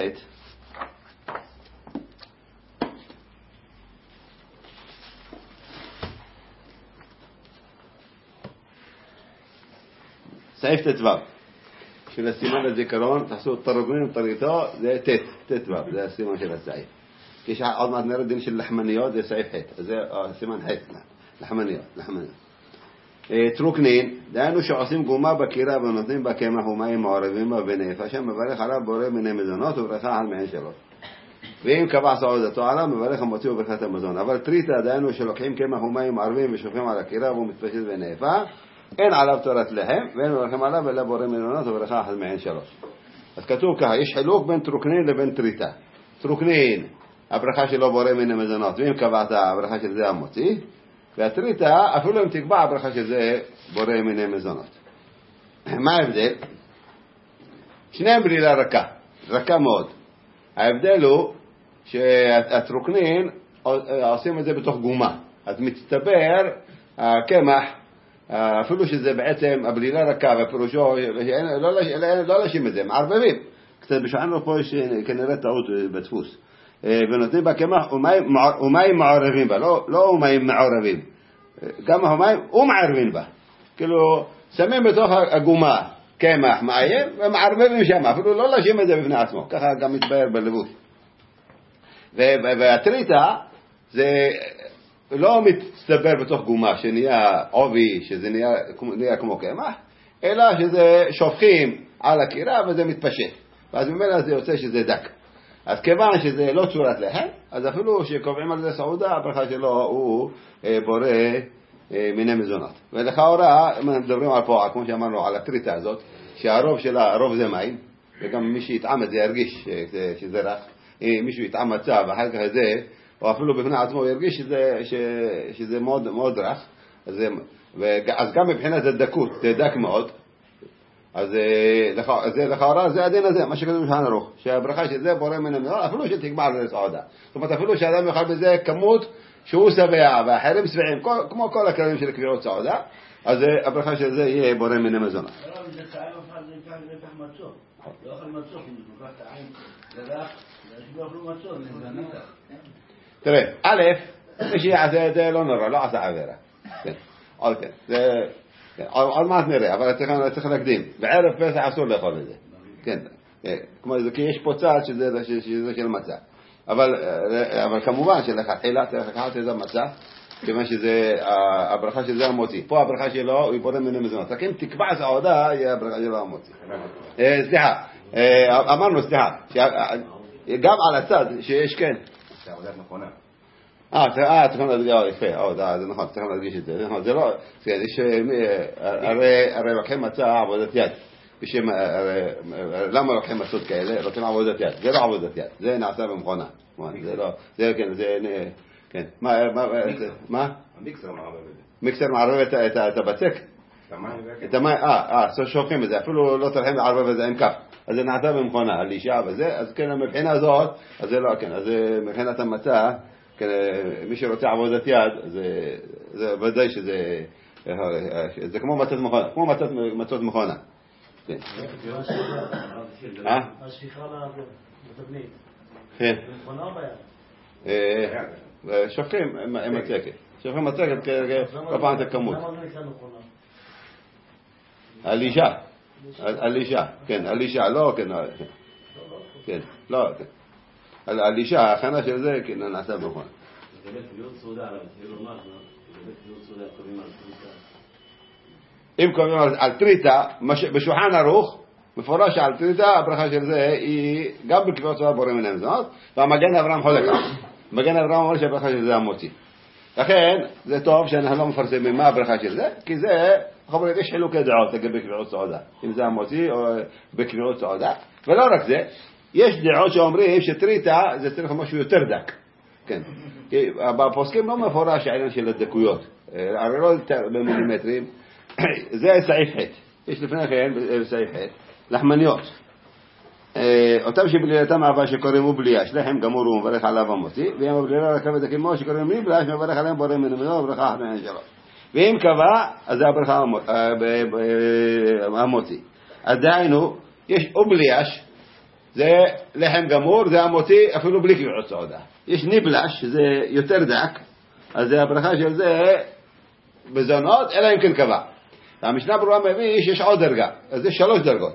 סעיף ט"ו. של הסימן הזיכרון, תעשו תרגמים טריתו, זה תת וו, זה הסימן של הסעיף. כשעוד מעט נראה דין של לחמניות, זה סעיף ח', זה סימן ח', לחמניות. טרוקנין, דהיינו שעושים גומה בקירה ונותנים בה קמח ומים מעורבים בה ונאפה, שם מברך עליו בורא מיני מזונות וברכה על מעין שלוש. ואם קבע סעודתו עליו, מברך המוציא וברכת המזון. אבל טריטה, דהיינו שלוקחים קמח ומים מערבים ושופכים על הקירה והוא מתפשט ונאפה, אין עליו תורת לחם, ואין מברכים עליו אלא בורא מזונות וברכה על מעין שלוש. אז כתוב ככה, יש חילוק בין טרוקנין לבין טריטה. טרוקנין, הברכה שלו בורא מיני מזונות, ואם קבעת הברכה של זה המוציא, והטריטה, אפילו אם תקבע הברכה של זה בורא מיני מזונות. מה ההבדל? שניהם בלילה רכה מאוד. ההבדל הוא שהטרוקנין עושים את זה בתוך גומה. אז מצטבר הקמח, אפילו שזה בעצם הבלילה רכה ופירושו, לא לשים את זה, מערבבים. קצת בשענו פה יש כנראה טעות בדפוס. ונותנים בה קמח ומים מעורבים בה, לא מים מעורבים. גם המים ומערבים בה. כאילו, שמים בתוך הגומה קמח, מים, ומערבבים שם, אפילו לא לשים את זה בפני עצמו. ככה גם מתבהר בלבוש. והטריטה, זה לא מצטבר בתוך גומה, שנהיה עובי, שזה נהיה כמו קמח, אלא שזה שופכים על הקירה וזה מתפשט. ואז ממילא זה יוצא שזה דק. אז כיוון שזה לא צורת לחם, אז אפילו שקובעים על זה סעודה, הברכה שלו הוא בורא מיני מזונות. ולכאורה, אם מדברים על פה, כמו שאמרנו, על הטריטה הזאת, שהרוב שלה, הרוב זה מים, וגם מי שיטעם את זה ירגיש שזה רך, מישהו יטעם מצה ואחר כך זה, או אפילו בפני עצמו ירגיש שזה מאוד, מאוד רך, אז גם מבחינת הדקות, זה דק מאוד, אז זה לכאורה, זה הדין הזה, מה שכתוב בשולחן ערוך, שהברכה של זה בורא מיני מזונות, אפילו שתקבע על זה סעודה. זאת אומרת, אפילו שאדם יאכל בזה כמות שהוא שבע, והאחרים שבעים, כמו כל הכללים של קביעות סעודה, אז הברכה של זה יהיה בורא מיני מזונות. זה טעם אחד, זה נקח מצות. לא אוכל מצות, אם זה כל כך טעם, זה רך, לא אוכלו מצות, זה נקח. תראה, א', מי שיעשה את זה לא נורא, לא עשה עבירה. עוד מעט נראה, אבל צריך להקדים. בערב פסח אסור לאכול את זה. כן, כי יש פה צד שזה של מצה. אבל כמובן שלכתחילה צריך לקחת את המצה, כיוון שזה הברכה של זה המוציא. פה הברכה שלו היא בורא מיני מזונות. רק אם תקבע סעודה, יהיה הברכה שלו המוציא. סליחה, אמרנו סליחה, גם על הצד שיש כן. עבודת מכונה. צריכים להדגיש, יפה, זה נכון, צריכים להדגיש את זה. זה לא, הרי לוקחים מצה עבודת יד. למה לוקחים מצות כאלה? לוקחים עבודת יד. זה לא עבודת יד, זה נעשה במכונה. זה כן, זה, כן. מה? המיקסר מערבב את זה. מיקסר מערבב את הבצק? את המים, שופכים את זה, אפילו לא צריכים לערבב את זה עם כף. אז זה נעשה במכונה, על אישה וזה, אז כן, מבחינה הזאת, אז זה לא, כן, אז מבחינת המצה, מי שרוצה עבודת יד, זה ודאי שזה כמו מצות מכונה. השפיכה לתבנית. כן. מכונה או ביד? שופכים עם מצקת. שופכים מצקת כל פעם את הכמות. למה לא נקרא מכונה? על אישה, כן, על אישה, לא, כן, לא, כן. על אישה, ההכנה של זה, כן, נעשה במכונה. זה באמת להיות סעודה עליו, זה לא מה, זה באמת להיות סעודה, קובעים על טריטה. אם קובעים על טריטה, בשולחן ערוך, מפורש על טריטה, הברכה של זה היא גם בקביעות סעודה בורא מיני מזונות, והמגן אברהם חולק עליו. מגן אברהם אומר שהברכה של זה המוציא. לכן, זה טוב שאנחנו לא מפרסמים מה הברכה של זה, כי זה, חברים, יש חילוקי דעות לגבי קביעות סעודה, אם זה המוציא או בקביעות סעודה, ולא רק זה, יש דעות שאומרים שטריטה זה צריך משהו יותר דק. כן. כי בפוסקים לא מפורש העניין של הדקויות. הרי לא במילימטרים. זה סעיף ח'. יש לפני כן סעיף ח'. לחמניות. אותם שבלילתם אהבה שקוראים ובליאש. לחם גמור הוא מברך עליו המוציא. ואם הבלילה רכבת הכימו שקוראים מבליאש מברך עליהם בורא מן המזון וברכה אחת מעין שלוש. ואם קבע, אז זה הברכה המוציא. עדיינו, יש ובליאש. זה לחם גמור, זה המוציא אפילו בלי קביעות סעודה. יש ניבלש, שזה יותר דק, אז זה הברכה של זה מזונות, אלא אם כן קבע. המשנה ברורה מביא שיש עוד דרגה, אז זה 3 דרגות.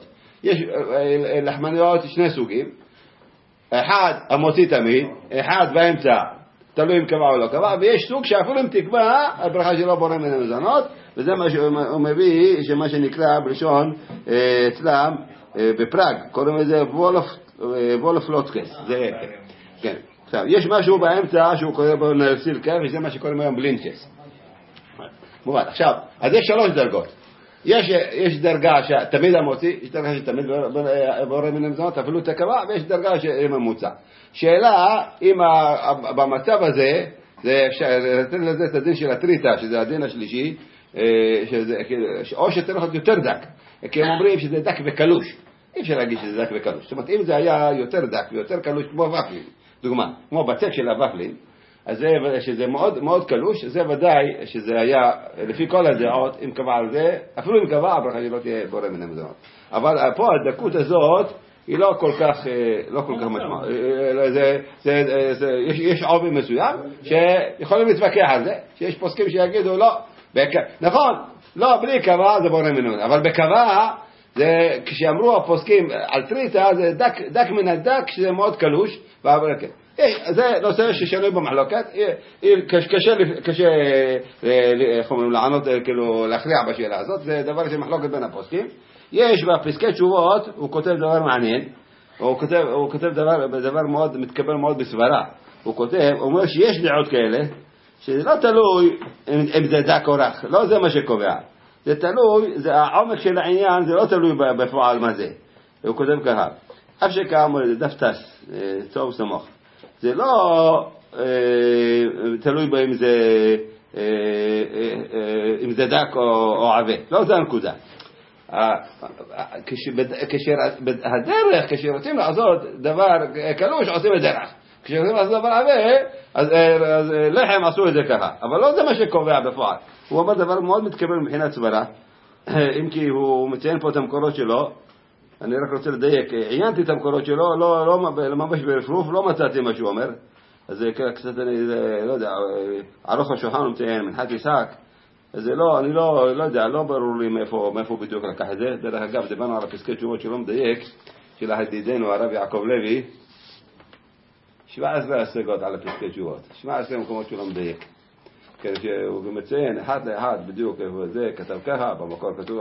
יש לחמניות שני סוגים, אחד המוציא תמיד, אחד באמצע, תלוי אם קבע או לא קבע, ויש סוג שאפילו אם תקבע, הברכה שלו בורא מן המזונות, וזה מה שהוא מביא, שמה שנקרא בלשון אצלם בפראג, קוראים לזה וולפלוטקס, זה כן. עכשיו, יש משהו באמצע שהוא קורא בו נרסילקה, וזה מה שקוראים היום בלינצ'ס. מובן, עכשיו, אז יש 3 דרגות. יש דרגה שתמיד המוציא, יש דרגה שתמיד בורא מן המזונות, אפילו תקבע, ויש דרגה שממוצע. שאלה, אם במצב הזה, אפשר לתת לזה את הדין של הטריטה, שזה הדין השלישי, או שצריך להיות יותר דק, כי הם אומרים שזה דק וקלוש. אי אפשר להגיד שזה דק וקלוש. זאת אומרת, אם זה היה יותר דק ויותר קלוש, כמו ופלין, דוגמה, כמו בצק של הוופלין, אז זה שזה מאוד מאוד קלוש, זה ודאי שזה היה, לפי כל הדעות, אם קבע על זה, אפילו אם קבע, הברכה שלא תהיה בורא מן המזונות. אבל פה הדקות הזאת, היא לא כל כך משמעות. יש עובי מסוים, שיכולים להתווכח על זה, שיש פוסקים שיגידו לא, נכון, לא, בלי קבע זה בורא מן המזונות, אבל בקבע, כשאמרו הפוסקים על טריטה, זה דק מן הדק, שזה מאוד קלוש, זה נושא ששנוי במחלוקת, קשה לענות, כאילו להכריע בשאלה הזאת, זה דבר שמחלוקת בין הפוסקים. יש בפסקי תשובות, הוא כותב דבר מעניין, הוא כותב דבר מאוד, מתקבל מאוד בסברה, הוא אומר שיש דעות כאלה, שזה לא תלוי אם זה דק או רך, לא זה מה שקובע, זה תלוי, זה העומק של העניין, זה לא תלוי בפועל מה זה. הוא כותב ככה, אף שכאמור זה דפטס, צהוב סמוך, זה לא תלוי בו אם זה דק או עבה, לא זה הנקודה. הדרך, כשרוצים לעשות דבר קלוש, עושים את דרך. כשרוצים לעשות דבר עבה, אז לחם עשו את זה ככה. אבל לא זה מה שקובע בפועל. הוא אומר דבר מאוד מתקבל מבחינת סברה, אם כי הוא מציין פה את המקורות שלו, אני רק רוצה לדייק, עיינתי את המקורות שלו, לא ממש ברפרוף, לא מצאתי מה שהוא אומר. אז זה קצת, אני לא יודע, ערוך השולחן הוא מציין, מנחת ישחק, אז אני לא יודע, לא ברור לי מאיפה בדיוק לקח את זה. דרך אגב, דיברנו על הפסקי תשובות שלא מדייק, של הידידנו הרב יעקב לוי, 17 השגות על הפסקי תשובות, 17 מקומות שהוא לא מדייק. כן, שהוא מציין, אחד לאחד בדיוק, זה כתב ככה, במקור כתוב,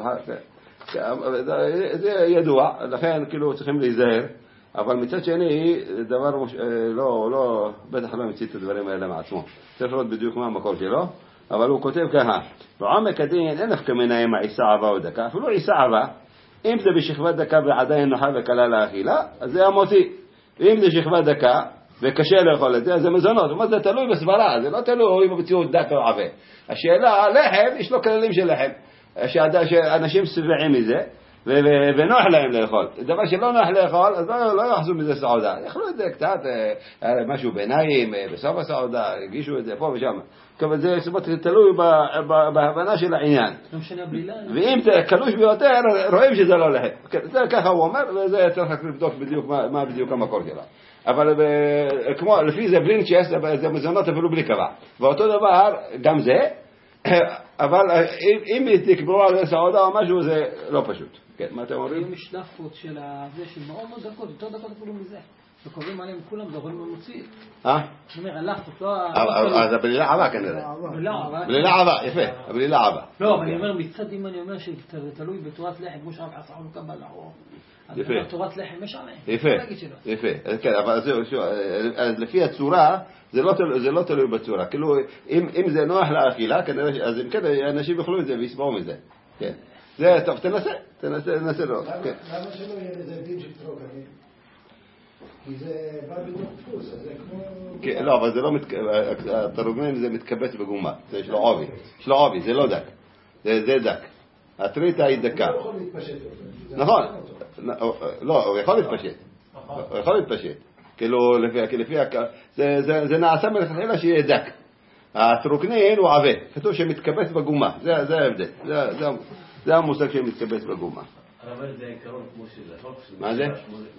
זה ידוע, לכן כאילו צריכים להיזהר, אבל מצד שני, דבר לא, בטח לא מציץ את הדברים האלה מעצמו. צריך לראות בדיוק מה המקור שלו, אבל הוא כותב ככה, בעומק הדין אין נפקא מינה אם עיסה עבה או דקה, אפילו עיסה עבה, אם זה בשכבת דקה ועדיין נוחה וקלה לאכילה, אז זה המוציא. ואם זה שכבת דקה וקשה לאכול את זה, אז זה מזונות. זאת אומרת, זה תלוי בסברה, זה לא תלוי במציאות דק או עבה. השאלה, לחם, יש לו כללים של לחם, שאנשים שבעים מזה, ונוח להם לאכול. דבר שלא נוח לאכול, אז לא יחזו מזה סעודה. יכלו את זה קצת, משהו ביניים, בסוף הסעודה, הגישו את זה פה ושם. אבל זה תלוי בהבנה של העניין. ואם זה קלוש ביותר, רואים שזה לא לחם. זה ככה הוא אומר, וזה צריך לבדוק בדיוק מה בדיוק המקור שלה. אבל כמו, לפי זה בלינצ'ס, זה מזונות אפילו בלי קבע. ואותו דבר, גם זה, אבל אם תקבעו על סעודה או משהו, זה לא פשוט. כן, מה אתם אומרים? אם יש דפות של זה, של מאוד מאוד דקות, יותר דקות אפילו מזה. וקוראים עליהם כולם דברים ממוציא. זאת אומרת, הלכות, לא... אז הבלילה עבה כנראה. בלילה עבה, יפה, הבלילה עבה. לא, אבל אני אומר, מצד אם אני אומר שתלוי בתורת לחם, כמו שרק עשה חלוקה בלעור. אז תורת לחם יש עליהם. יפה, כן, אבל אז לפי הצורה, זה לא תלוי בצורה. כאילו, אם זה נוח לאכילה, אז אם כן, אנשים יאכלו את זה ויסבעו מזה. כן. זה טוב, תנסה לא. למה שלא יהיה לזה דין של טרוקנים? כי זה בא בדיוק דפוס, אז זה כמו... לא, אבל זה לא, התרוגמים זה מתקבץ בגומה, יש לו עובי, זה לא דק, זה דק. הטריטה היא דקה. הוא יכול להתפשט. נכון, לא, הוא יכול להתפשט. כאילו, לפי זה נעשה מלכתחילה שיהיה דק. הטרוקנין הוא עבה, כתוב שמתקבץ בגומה, זה ההבדל, זה המושג שמתקבץ בגומה. אבל זה עיקרון כמו שזה חוק. מה זה?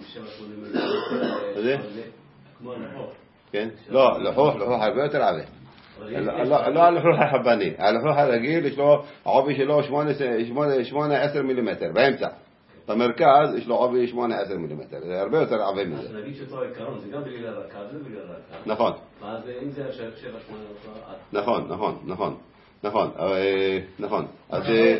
זה? כמו לחוך. כן? לא, לחוך הרבה יותר עבה. לא הלחוך החבני, הלחוך הרגיל יש לו, העובי שלו 8-10 מילימטר, באמצע. במרכז יש לו עובי 8-10 מילימטר, זה הרבה יותר עבה מזה. אז נגיד שאותו עיקרון, זה גם בלי הרקה, זה בלי הרקה. נכון. ואז אם זה 7-8... נכון. אז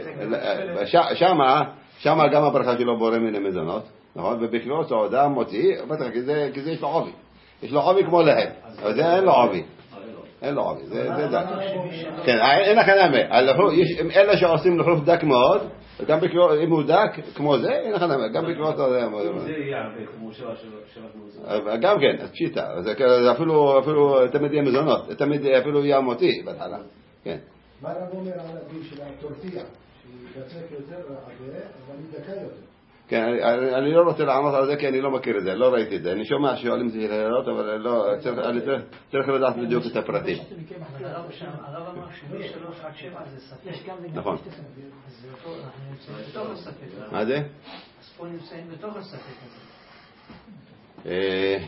שמה גם הברכה שלו בורא מן המזונות, נכון? ובקריאות סעודה מוציא, בטח, כי זה יש לו עובי. יש לו עובי כמו להם, אבל זה אין לו עובי. אין לו עובי, זה דק. כן, אין לכם אמה. אלה שעושים לחלוף דק מאוד, גם בקריאות, אם הוא דק כמו זה, אין לכם אמה. גם בקריאות סעודה. זה יהיה הרבה, כמו 7 גם כן, אז פשיטה. זה אפילו תמיד יהיה מזונות. תמיד אפילו יהיה מוציא בהתחלה. כן. מה רב אומר על הביב של הטורטיה? שהיא בצק יותר עבה, אבל היא דקה יותר. כן, אני לא רוצה לענות על זה כי אני לא מכיר את זה, לא ראיתי את זה. אני שומע שואלים זה שאלות, אבל אני צריך לדעת בדיוק את הפרטים. הרב אמר שמי 3-7 זה ספק. נכון. אז אנחנו נמצאים בתוך הספק. מה זה? אז פה נמצאים בתוך הספק הזה.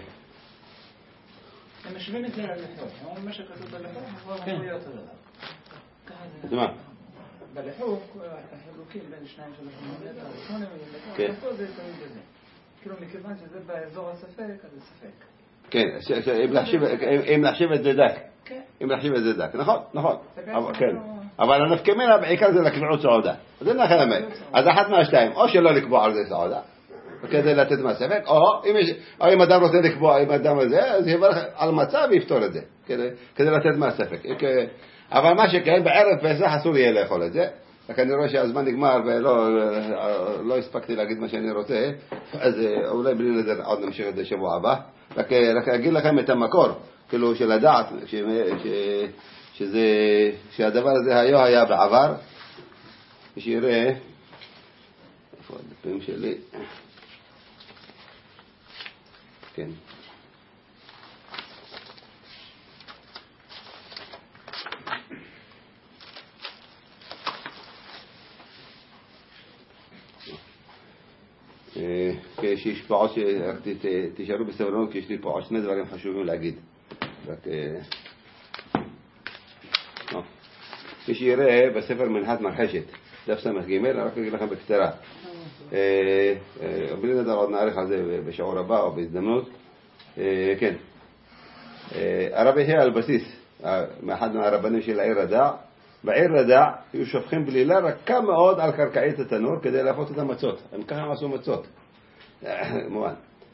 הם משווים את זה ללחוק. מה שכתוב בלחוק, כבר יכול להיות את זה. זה מה? בלחוק, החילוקים בין 2-3 מילימטר, 8 מילימטר, פה זה תמיד בזה. כאילו מכיוון שזה באזור הספק, אז זה ספק. כן, אם להחשיב את זה דק. אם להחשיב את זה דק. נכון. אבל הנפקא מינה בעיקר זה לקביעות סעודה. אז אין לכם אמת. אז אחת מהשתיים, או שלא לקבוע על זה סעודה, כדי לתת מהספק, או אם אדם רוצה לקבוע עם אדם הזה, אז יברך על מצב ויפתור את זה, כדי לתת מהספק. אבל מה שכן, בערב פסח אסור יהיה לאכול את זה. רק אני רואה שהזמן נגמר ולא הספקתי להגיד מה שאני רוצה, אז אולי בלי לזה עוד נמשיך את זה שבוע הבא. רק אגיד לכם את המקור, כאילו של הדעת, שהדבר הזה היה בעבר. שיראה, איפה הדפים שלי? כן. שיש פה עוד תישארו בסבלנות, כי יש לי פה עוד 2 דברים חשובים להגיד. רק מי שיראה בספר מנחת מרחשת, דף ס"ג, רק אגיד לכם בקצרה. בלי נדר עוד נערך על זה בשיעור הבא או בהזדמנות. כן. הרב יחיה על בסיס, מאחד מהרבנים של העיר רדע, בעיר רדע היו שופכים בלילה רכה מאוד על קרקעית התנור כדי להפות את המצות. הם ככה עשו מצות. מובן.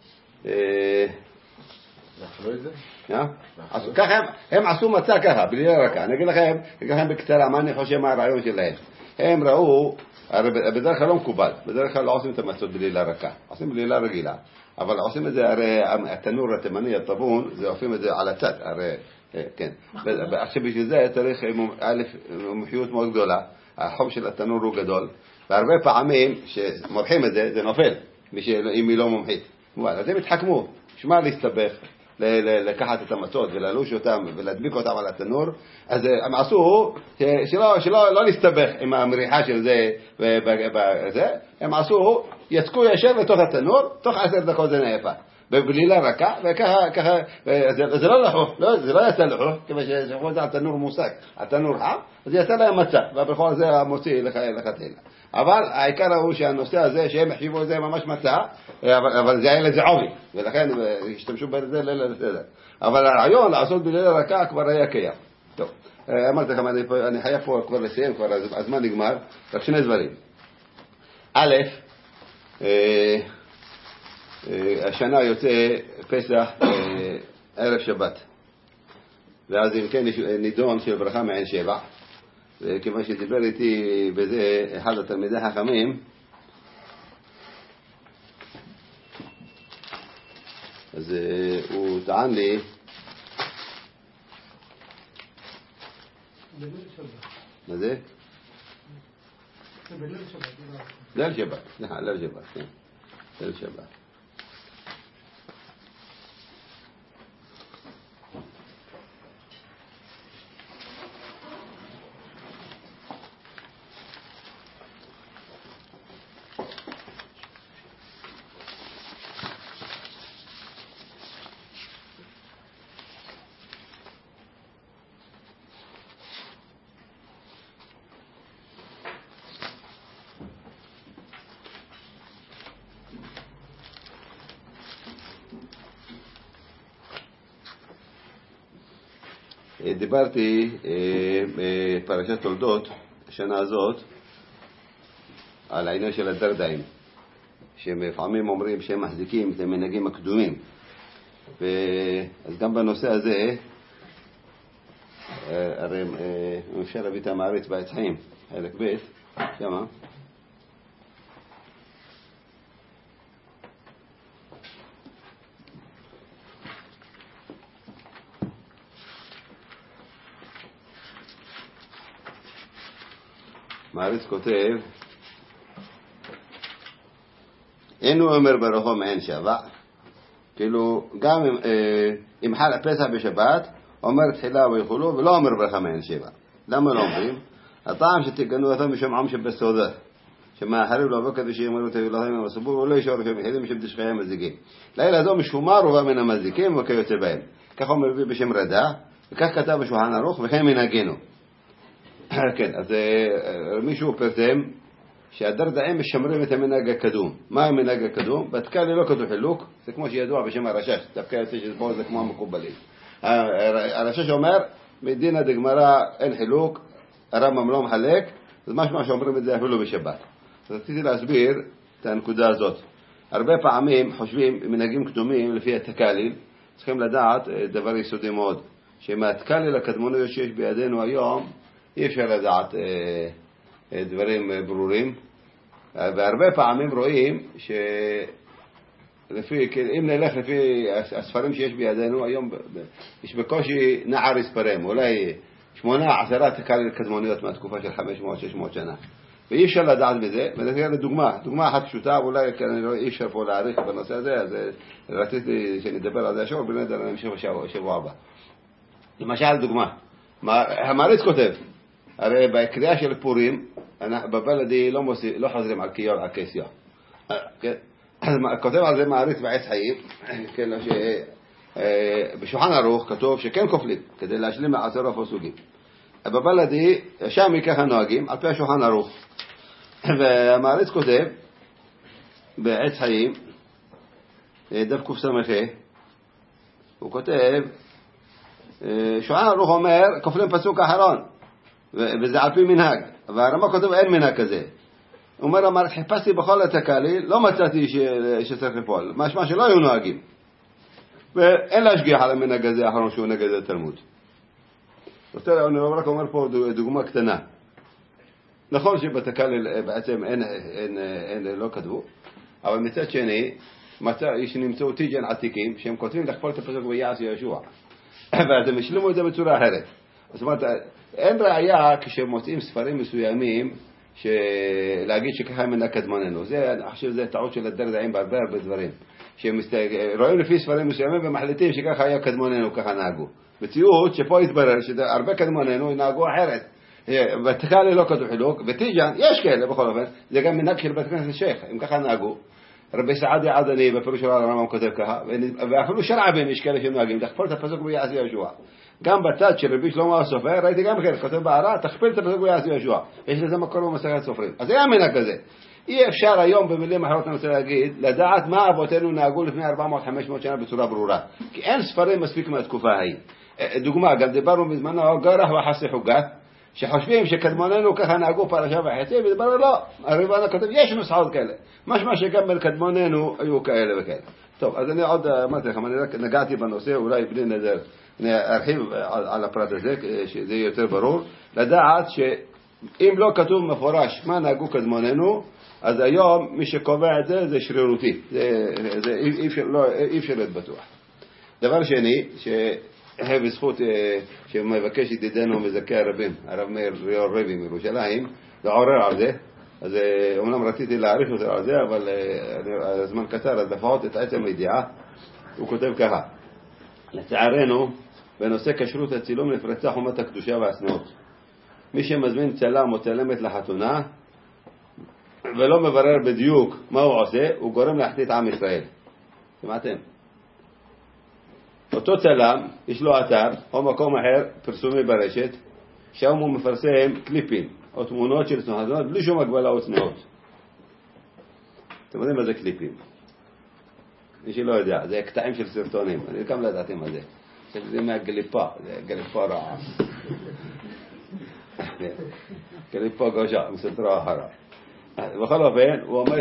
לאכלו את זה? ככה הם עשו מצה ככה, בלילה רכה. אני אגיד לכם בקצרה מה אני חושב מה הרעיון שלהם. הם ראו, בדרך כלל לא מקובל, בדרך כלל לא עושים את המצות בלילה רכה, עושים בלילה רגילה. אבל עושים את זה, הרי התנור התימני, הטבון, זה עושים את זה על הצד, הרי, כן. עכשיו בשביל זה צריך מומחיות מאוד גדולה, החום של התנור הוא גדול, והרבה פעמים שמורחים את זה, זה נופל, אם היא לא מומחית. אז הם התחכמו, שמע להסתבך, לקחת את המצות וללוש אותם ולהדביק אותם על התנור, אז הם עשו שלא להסתבך עם המריחה של זה וזה, הם עשו, יצקו ישר לתוך התנור, תוך 10 דקות זה נאפה, בבלילה רכה, וככה, זה לא לחוף, זה לא יצא לחוף, כיוון ששכחו את זה על תנור מוסק, על תנור חם, אז יצא להם מצה, ובכל זה המוציא לכתחילה. אבל העיקר הוא שהנושא הזה, שהם החשיבו את זה ממש מצה, אבל זה היה לזה עובי, ולכן השתמשו בזה לילה לסדר. אבל הרעיון לעשות בלילה רכה כבר היה קיים. טוב, אמרתי לכם, אני חייב פה כבר לסיים, כבר הזמן נגמר, רק 2 דברים. א', השנה יוצא פסח ערב שבת, ואז אם כן נידון של ברכה מעין שבע, וכיוון שדיבר איתי בזה אחד התלמידי החכמים, אז הוא טען לי מה זה? ליל שבת, ליל שבת, כן, ליל שבת. דיברתי בפרשת תולדות, השנה הזאת, על העניין של הדרדאים, שלפעמים אומרים שהם מחזיקים את המנהגים הקדומים. אז גם בנושא הזה, הרי אפשר להביא את המעריץ בעץ חיים, חלק ב' שמה. מעריץ כותב, אין הוא אומר ברוחו מעין שבע, כאילו גם אם חל הפסח בשבת, אומר תחילה ויכולו ולא אומר ברכה מעין שבע. למה לא אומרים? הטעם שתגנו אותם משום עם שבסעודה, שמאחרים לו בוקד ושיאמרו תביאו לכם ובסבור, ולא ישארו שם יחידים משום דשכיהם מזיקים. לילה זו משומר ובה מן המזיקים וכיוצא בהם. כך אומר בשם רדה, וכך כתב בשולחן ערוך, וכן מנהגנו. כן, אז מישהו פרסם שהדרדאים משמרים את המנהג הקדום. מה המנהג הקדום? בתקה ללא כתוב חילוק, זה כמו שידוע בשם הרשש, דווקא יוצא שפה זה כמו המקובלים. הרשש אומר, מדינא דגמרא אין חילוק, הרמב"ם לא מחלק, אז משמע שאומרים את זה אפילו בשבת. אז רציתי להסביר את הנקודה הזאת. הרבה פעמים חושבים מנהגים קדומים לפי התקליל, צריכים לדעת דבר יסודי מאוד, שמהתקליל הקדמוני שיש בידינו היום, אי אפשר לדעת דברים ברורים, והרבה פעמים רואים שלפי, אם נלך לפי הספרים שיש בידינו היום, יש בקושי נער יספרם, אולי 8-10 תקליל קדמוניות מהתקופה של 500-600 שנה, ואי אפשר לדעת בזה. וזה דוגמה אחת פשוטה, אולי אי אפשר פה להעריך בנושא הזה, אז רציתי שנדבר על זה השבוע, בנדר נמשיך בשבוע הבא. למשל דוגמה, המעריץ כותב, הרי בקריאה של פורים, בבלדי לא חוזרים על קיור, על כסייה. כותב על זה מעריץ בעץ חיים, בשולחן ערוך כתוב שכן כופלים, כדי להשלים לעשר הפסוקים. בבלדי, שם ככה נוהגים, על פי השולחן ערוך. והמעריץ כותב, בעץ חיים, דף קס"ה, הוא כותב, שולחן ערוך אומר, כופלים פסוק אחרון. וזה על פי מנהג, והרמ"א כותב אין מנהג כזה. הוא אומר, חיפשתי בכל התקליל, לא מצאתי שצריך לפעול, משמע שלא היו נוהגים, ואין להשגיח על המנהג הזה האחרון שהוא נגד התלמוד. אני רק אומר פה דוגמה קטנה. נכון שבתקליל בעצם אין לא כתבו, אבל מצד שני שנמצאו תיג'ן עתיקים שהם כותבים לכפול את הפסוק ויעש ישוע, ואז הם השלימו את זה בצורה אחרת. זאת אומרת, אין ראיה כשמוצאים ספרים מסוימים להגיד שככה מנהג קדמוננו. אני חושב שזה טעות של הדרדאים בהרבה דברים, שהם רואים לפי ספרים מסוימים ומחליטים שככה היה קדמוננו, ככה נהגו. מציאות שפה התברר שהרבה קדמוננו נהגו אחרת. בתקליל לא כתוב חילוק, בתיג'ן יש כאלה בכל אופן, זה גם מנהג של בית כנסת שייך, אם ככה נהגו. רבי סעדיה עדני בפירוש של הרמב"ם כותב ככה, ואפילו שרעבים יש כאלה שנוהגים, תכפול את הפסוק ויעש ישוע. גם בצד של רבי שלמה הסופר, ראיתי גם כן, כותב בערה, תכפיל את הפסוק ויעש ישוע. יש לזה מקור במסכת סופרים. אז זה המנהג כזה. אי אפשר היום במילים אחרות אני רוצה להגיד, לדעת מה אבותינו נהגו לפני 400-500 שנה בצורה ברורה. כי אין ספרים מספיק מהתקופה ההיא. דוגמה, גם דיברנו בזמנו, גרח וחסי חוגה, שחושבים שקדמוננו ככה נהגו פרשה וחצי, ודברנו לא. הרמב"ם כותב, יש נוסחאות כאלה. משמע שגם בקדמוננו היו כאלה וכאלה. טוב, אז אני עוד אמרתי לכם, אני רק נגעתי בנושא, אולי בלי נדר, אני ארחיב על הפרט הזה, שזה יהיה יותר ברור, לדעת שאם לא כתוב מפורש מה נהגו קדמוננו, אז היום מי שקובע את זה, זה שרירותי. אי אפשר להיות בטוח. דבר שני, בזכות שמבקש ידידנו מזכי הרבים, הרב מאיר ריאור רבי מירושלים, לעורר על זה. אז אומנם רציתי להעריך יותר על זה, אבל הזמן קצר, אז לפחות את עצם הידיעה. הוא כותב ככה, לצערנו, בנושא כשרות הצילום נפרצה חומת הקדושה והצניעות. מי שמזמין צלם או צלמת לחתונה, ולא מברר בדיוק מה הוא עושה, הוא גורם להחטיא את עם ישראל. שמעתם? אותו צלם, יש לו אתר או מקום אחר, פרסומי ברשת, שם הוא מפרסם קליפים או תמונות של צניעות, בלי שום הגבלה או צניעות. אתם יודעים מה זה קליפים? מי שלא יודע, זה קטעים של סרטונים, אני גם לא ידעתי מה זה. זה מהגליפה, זה גליפה רעה. גליפה גושה, מסתרה אחרה. בכל אופן, הוא אומר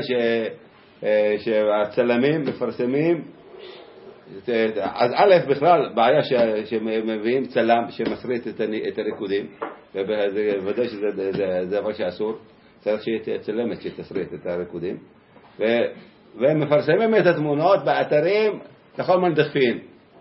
שהצלמים מפרסמים, אז א' בכלל בעיה שמביאים צלם שמסריט את הריקודים, ובוודאי שזה דבר שאסור, צריך שיהיה צלמת שתסריט את הריקודים, והם מפרסמים את התמונות באתרים לכל מיני דחפים,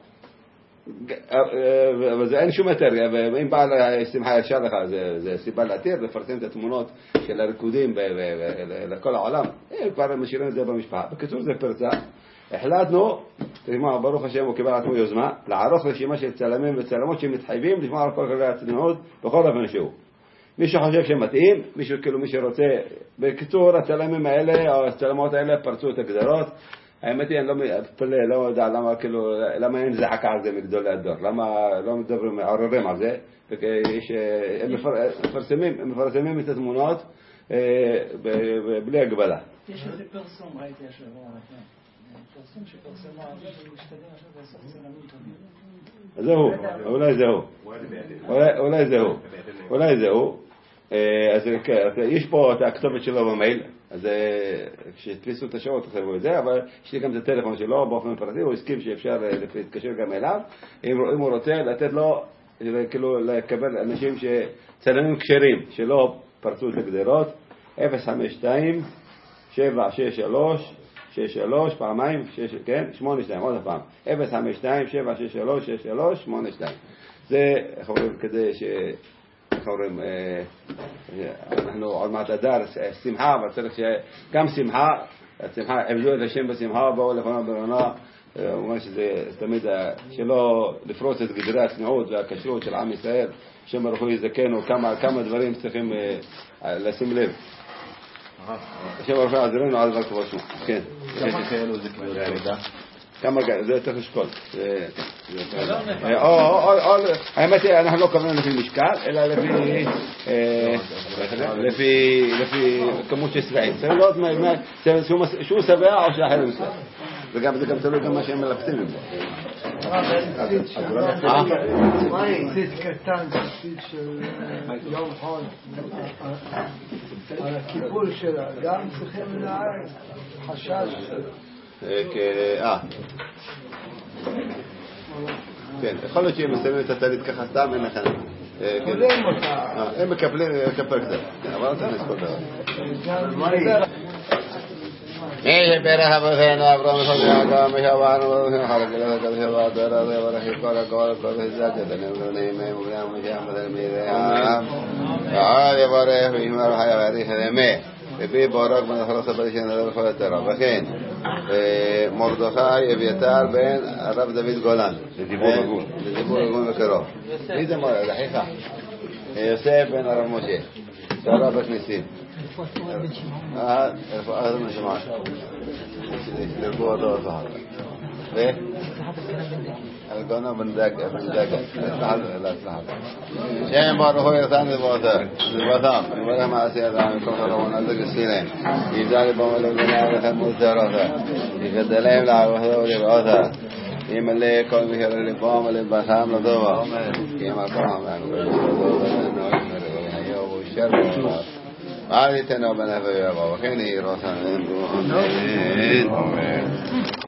וזה אין שום יותר, ואם בעל שמחה ישר לך, זה סיבה להתיר, לפרסם את התמונות של הריקודים לכל העולם, כבר משאירים את זה במשפחה. בקיצור זה פרצה, החלטנו, תשמע, ברוך השם הוא קיבל עצמו יוזמה, לערוך רשימה של צלמים וצלמות שמתחייבים לשמוע על כל כללי הצניעות בכל אופן שהוא. מי שחושב שמתאים, מי שרוצה, בקיצור הצלמים האלה או הצלמות האלה פרצו את הגדרות. האמת היא, אני לא יודע למה אין זעקה על זה מגדולי הדור, למה לא מדברים, עוררים על זה, הם מפרסמים את התמונות בלי הגבלה. יש איזה פרסום, ראיתי השבוע, פרסום שפרסמו על זה שמשתדלים עכשיו לעשות צלמים טובים. אולי זהו. אז יש פה את הכתובת שלו במייל, אז כשתפיסו את השעות תכתבו את זה, אבל יש לי גם את הטלפון שלו באופן פרטי, הוא הסכים שאפשר להתקשר גם אליו, אם הוא רוצה לתת לו, כאילו לקבל אנשים שצלמים כשרים, שלא פרצו את הגדרות, 052-763-63 פעמיים, 82, עוד פעם, 052-763-63 82. זה, איך אומרים, כדי ש... אנחנו עוד מעט אדר, שמחה, אבל צריך שגם שמחה, עבדו את השם בשמחה, באו לפניו ברונה, הוא אומר שזה תמיד שלא לפרוץ את גדרי הצניעות והכשרות של עם ישראל, שם ברוך הוא יזכנו, כמה דברים צריכים לשים לב. השם ברוך הוא יעזרנו על דבר כבוד שמו. כן. כמה כאלו זה כבר תעודה? זה צריך לשקול. האמת היא, אנחנו לא קוראים לפי משקל, אלא לפי כמות של שבעים. צריך לראות שהוא שבע או שאחר מסוים. זה גם תלוי גם מה שהם מלפתים עם זה. ציד קטן, ציד של יום חול, על הקיפול שלה, גם צריכים לנער חשש. כן, יכול להיות שהם מסיימים את הטלית ככה סתם, אין לכם. קודם אותה. הם מקפלים קצת. אבל אתה נספור דבר. מי שפרח אבותינו אברהם יצחק ויעקב ושבענו חלק לכת שבעת דרך וברכי כל הכל הזעת ונאמנים ובני המשיח בתלמידיהם ועד יברך וישמר חי ויאריך ימי לפי בורק בן אחרס הברישן עליו לכל התורה. וכן מרדכי אביתר בן הרב דוד גולן לדיבור הגון וקרוב. מי זה מורה? דחיך יוסף בן הרב משה תורה בכניסים هذا من جماعة القوة والظهر ليه؟ القوة بندق لا تلحظ شيء باره يثاني البوثار ولا ما أسياد عن كفر ونزق السنين يجعل بمولى بناء وخم الزهرات يقدلهم لعوه ولبعوثا يمن لي يكون بخير لبام ولبخام لضوء كما قام والشر هذه تنوبنا في بابا وكان يروسان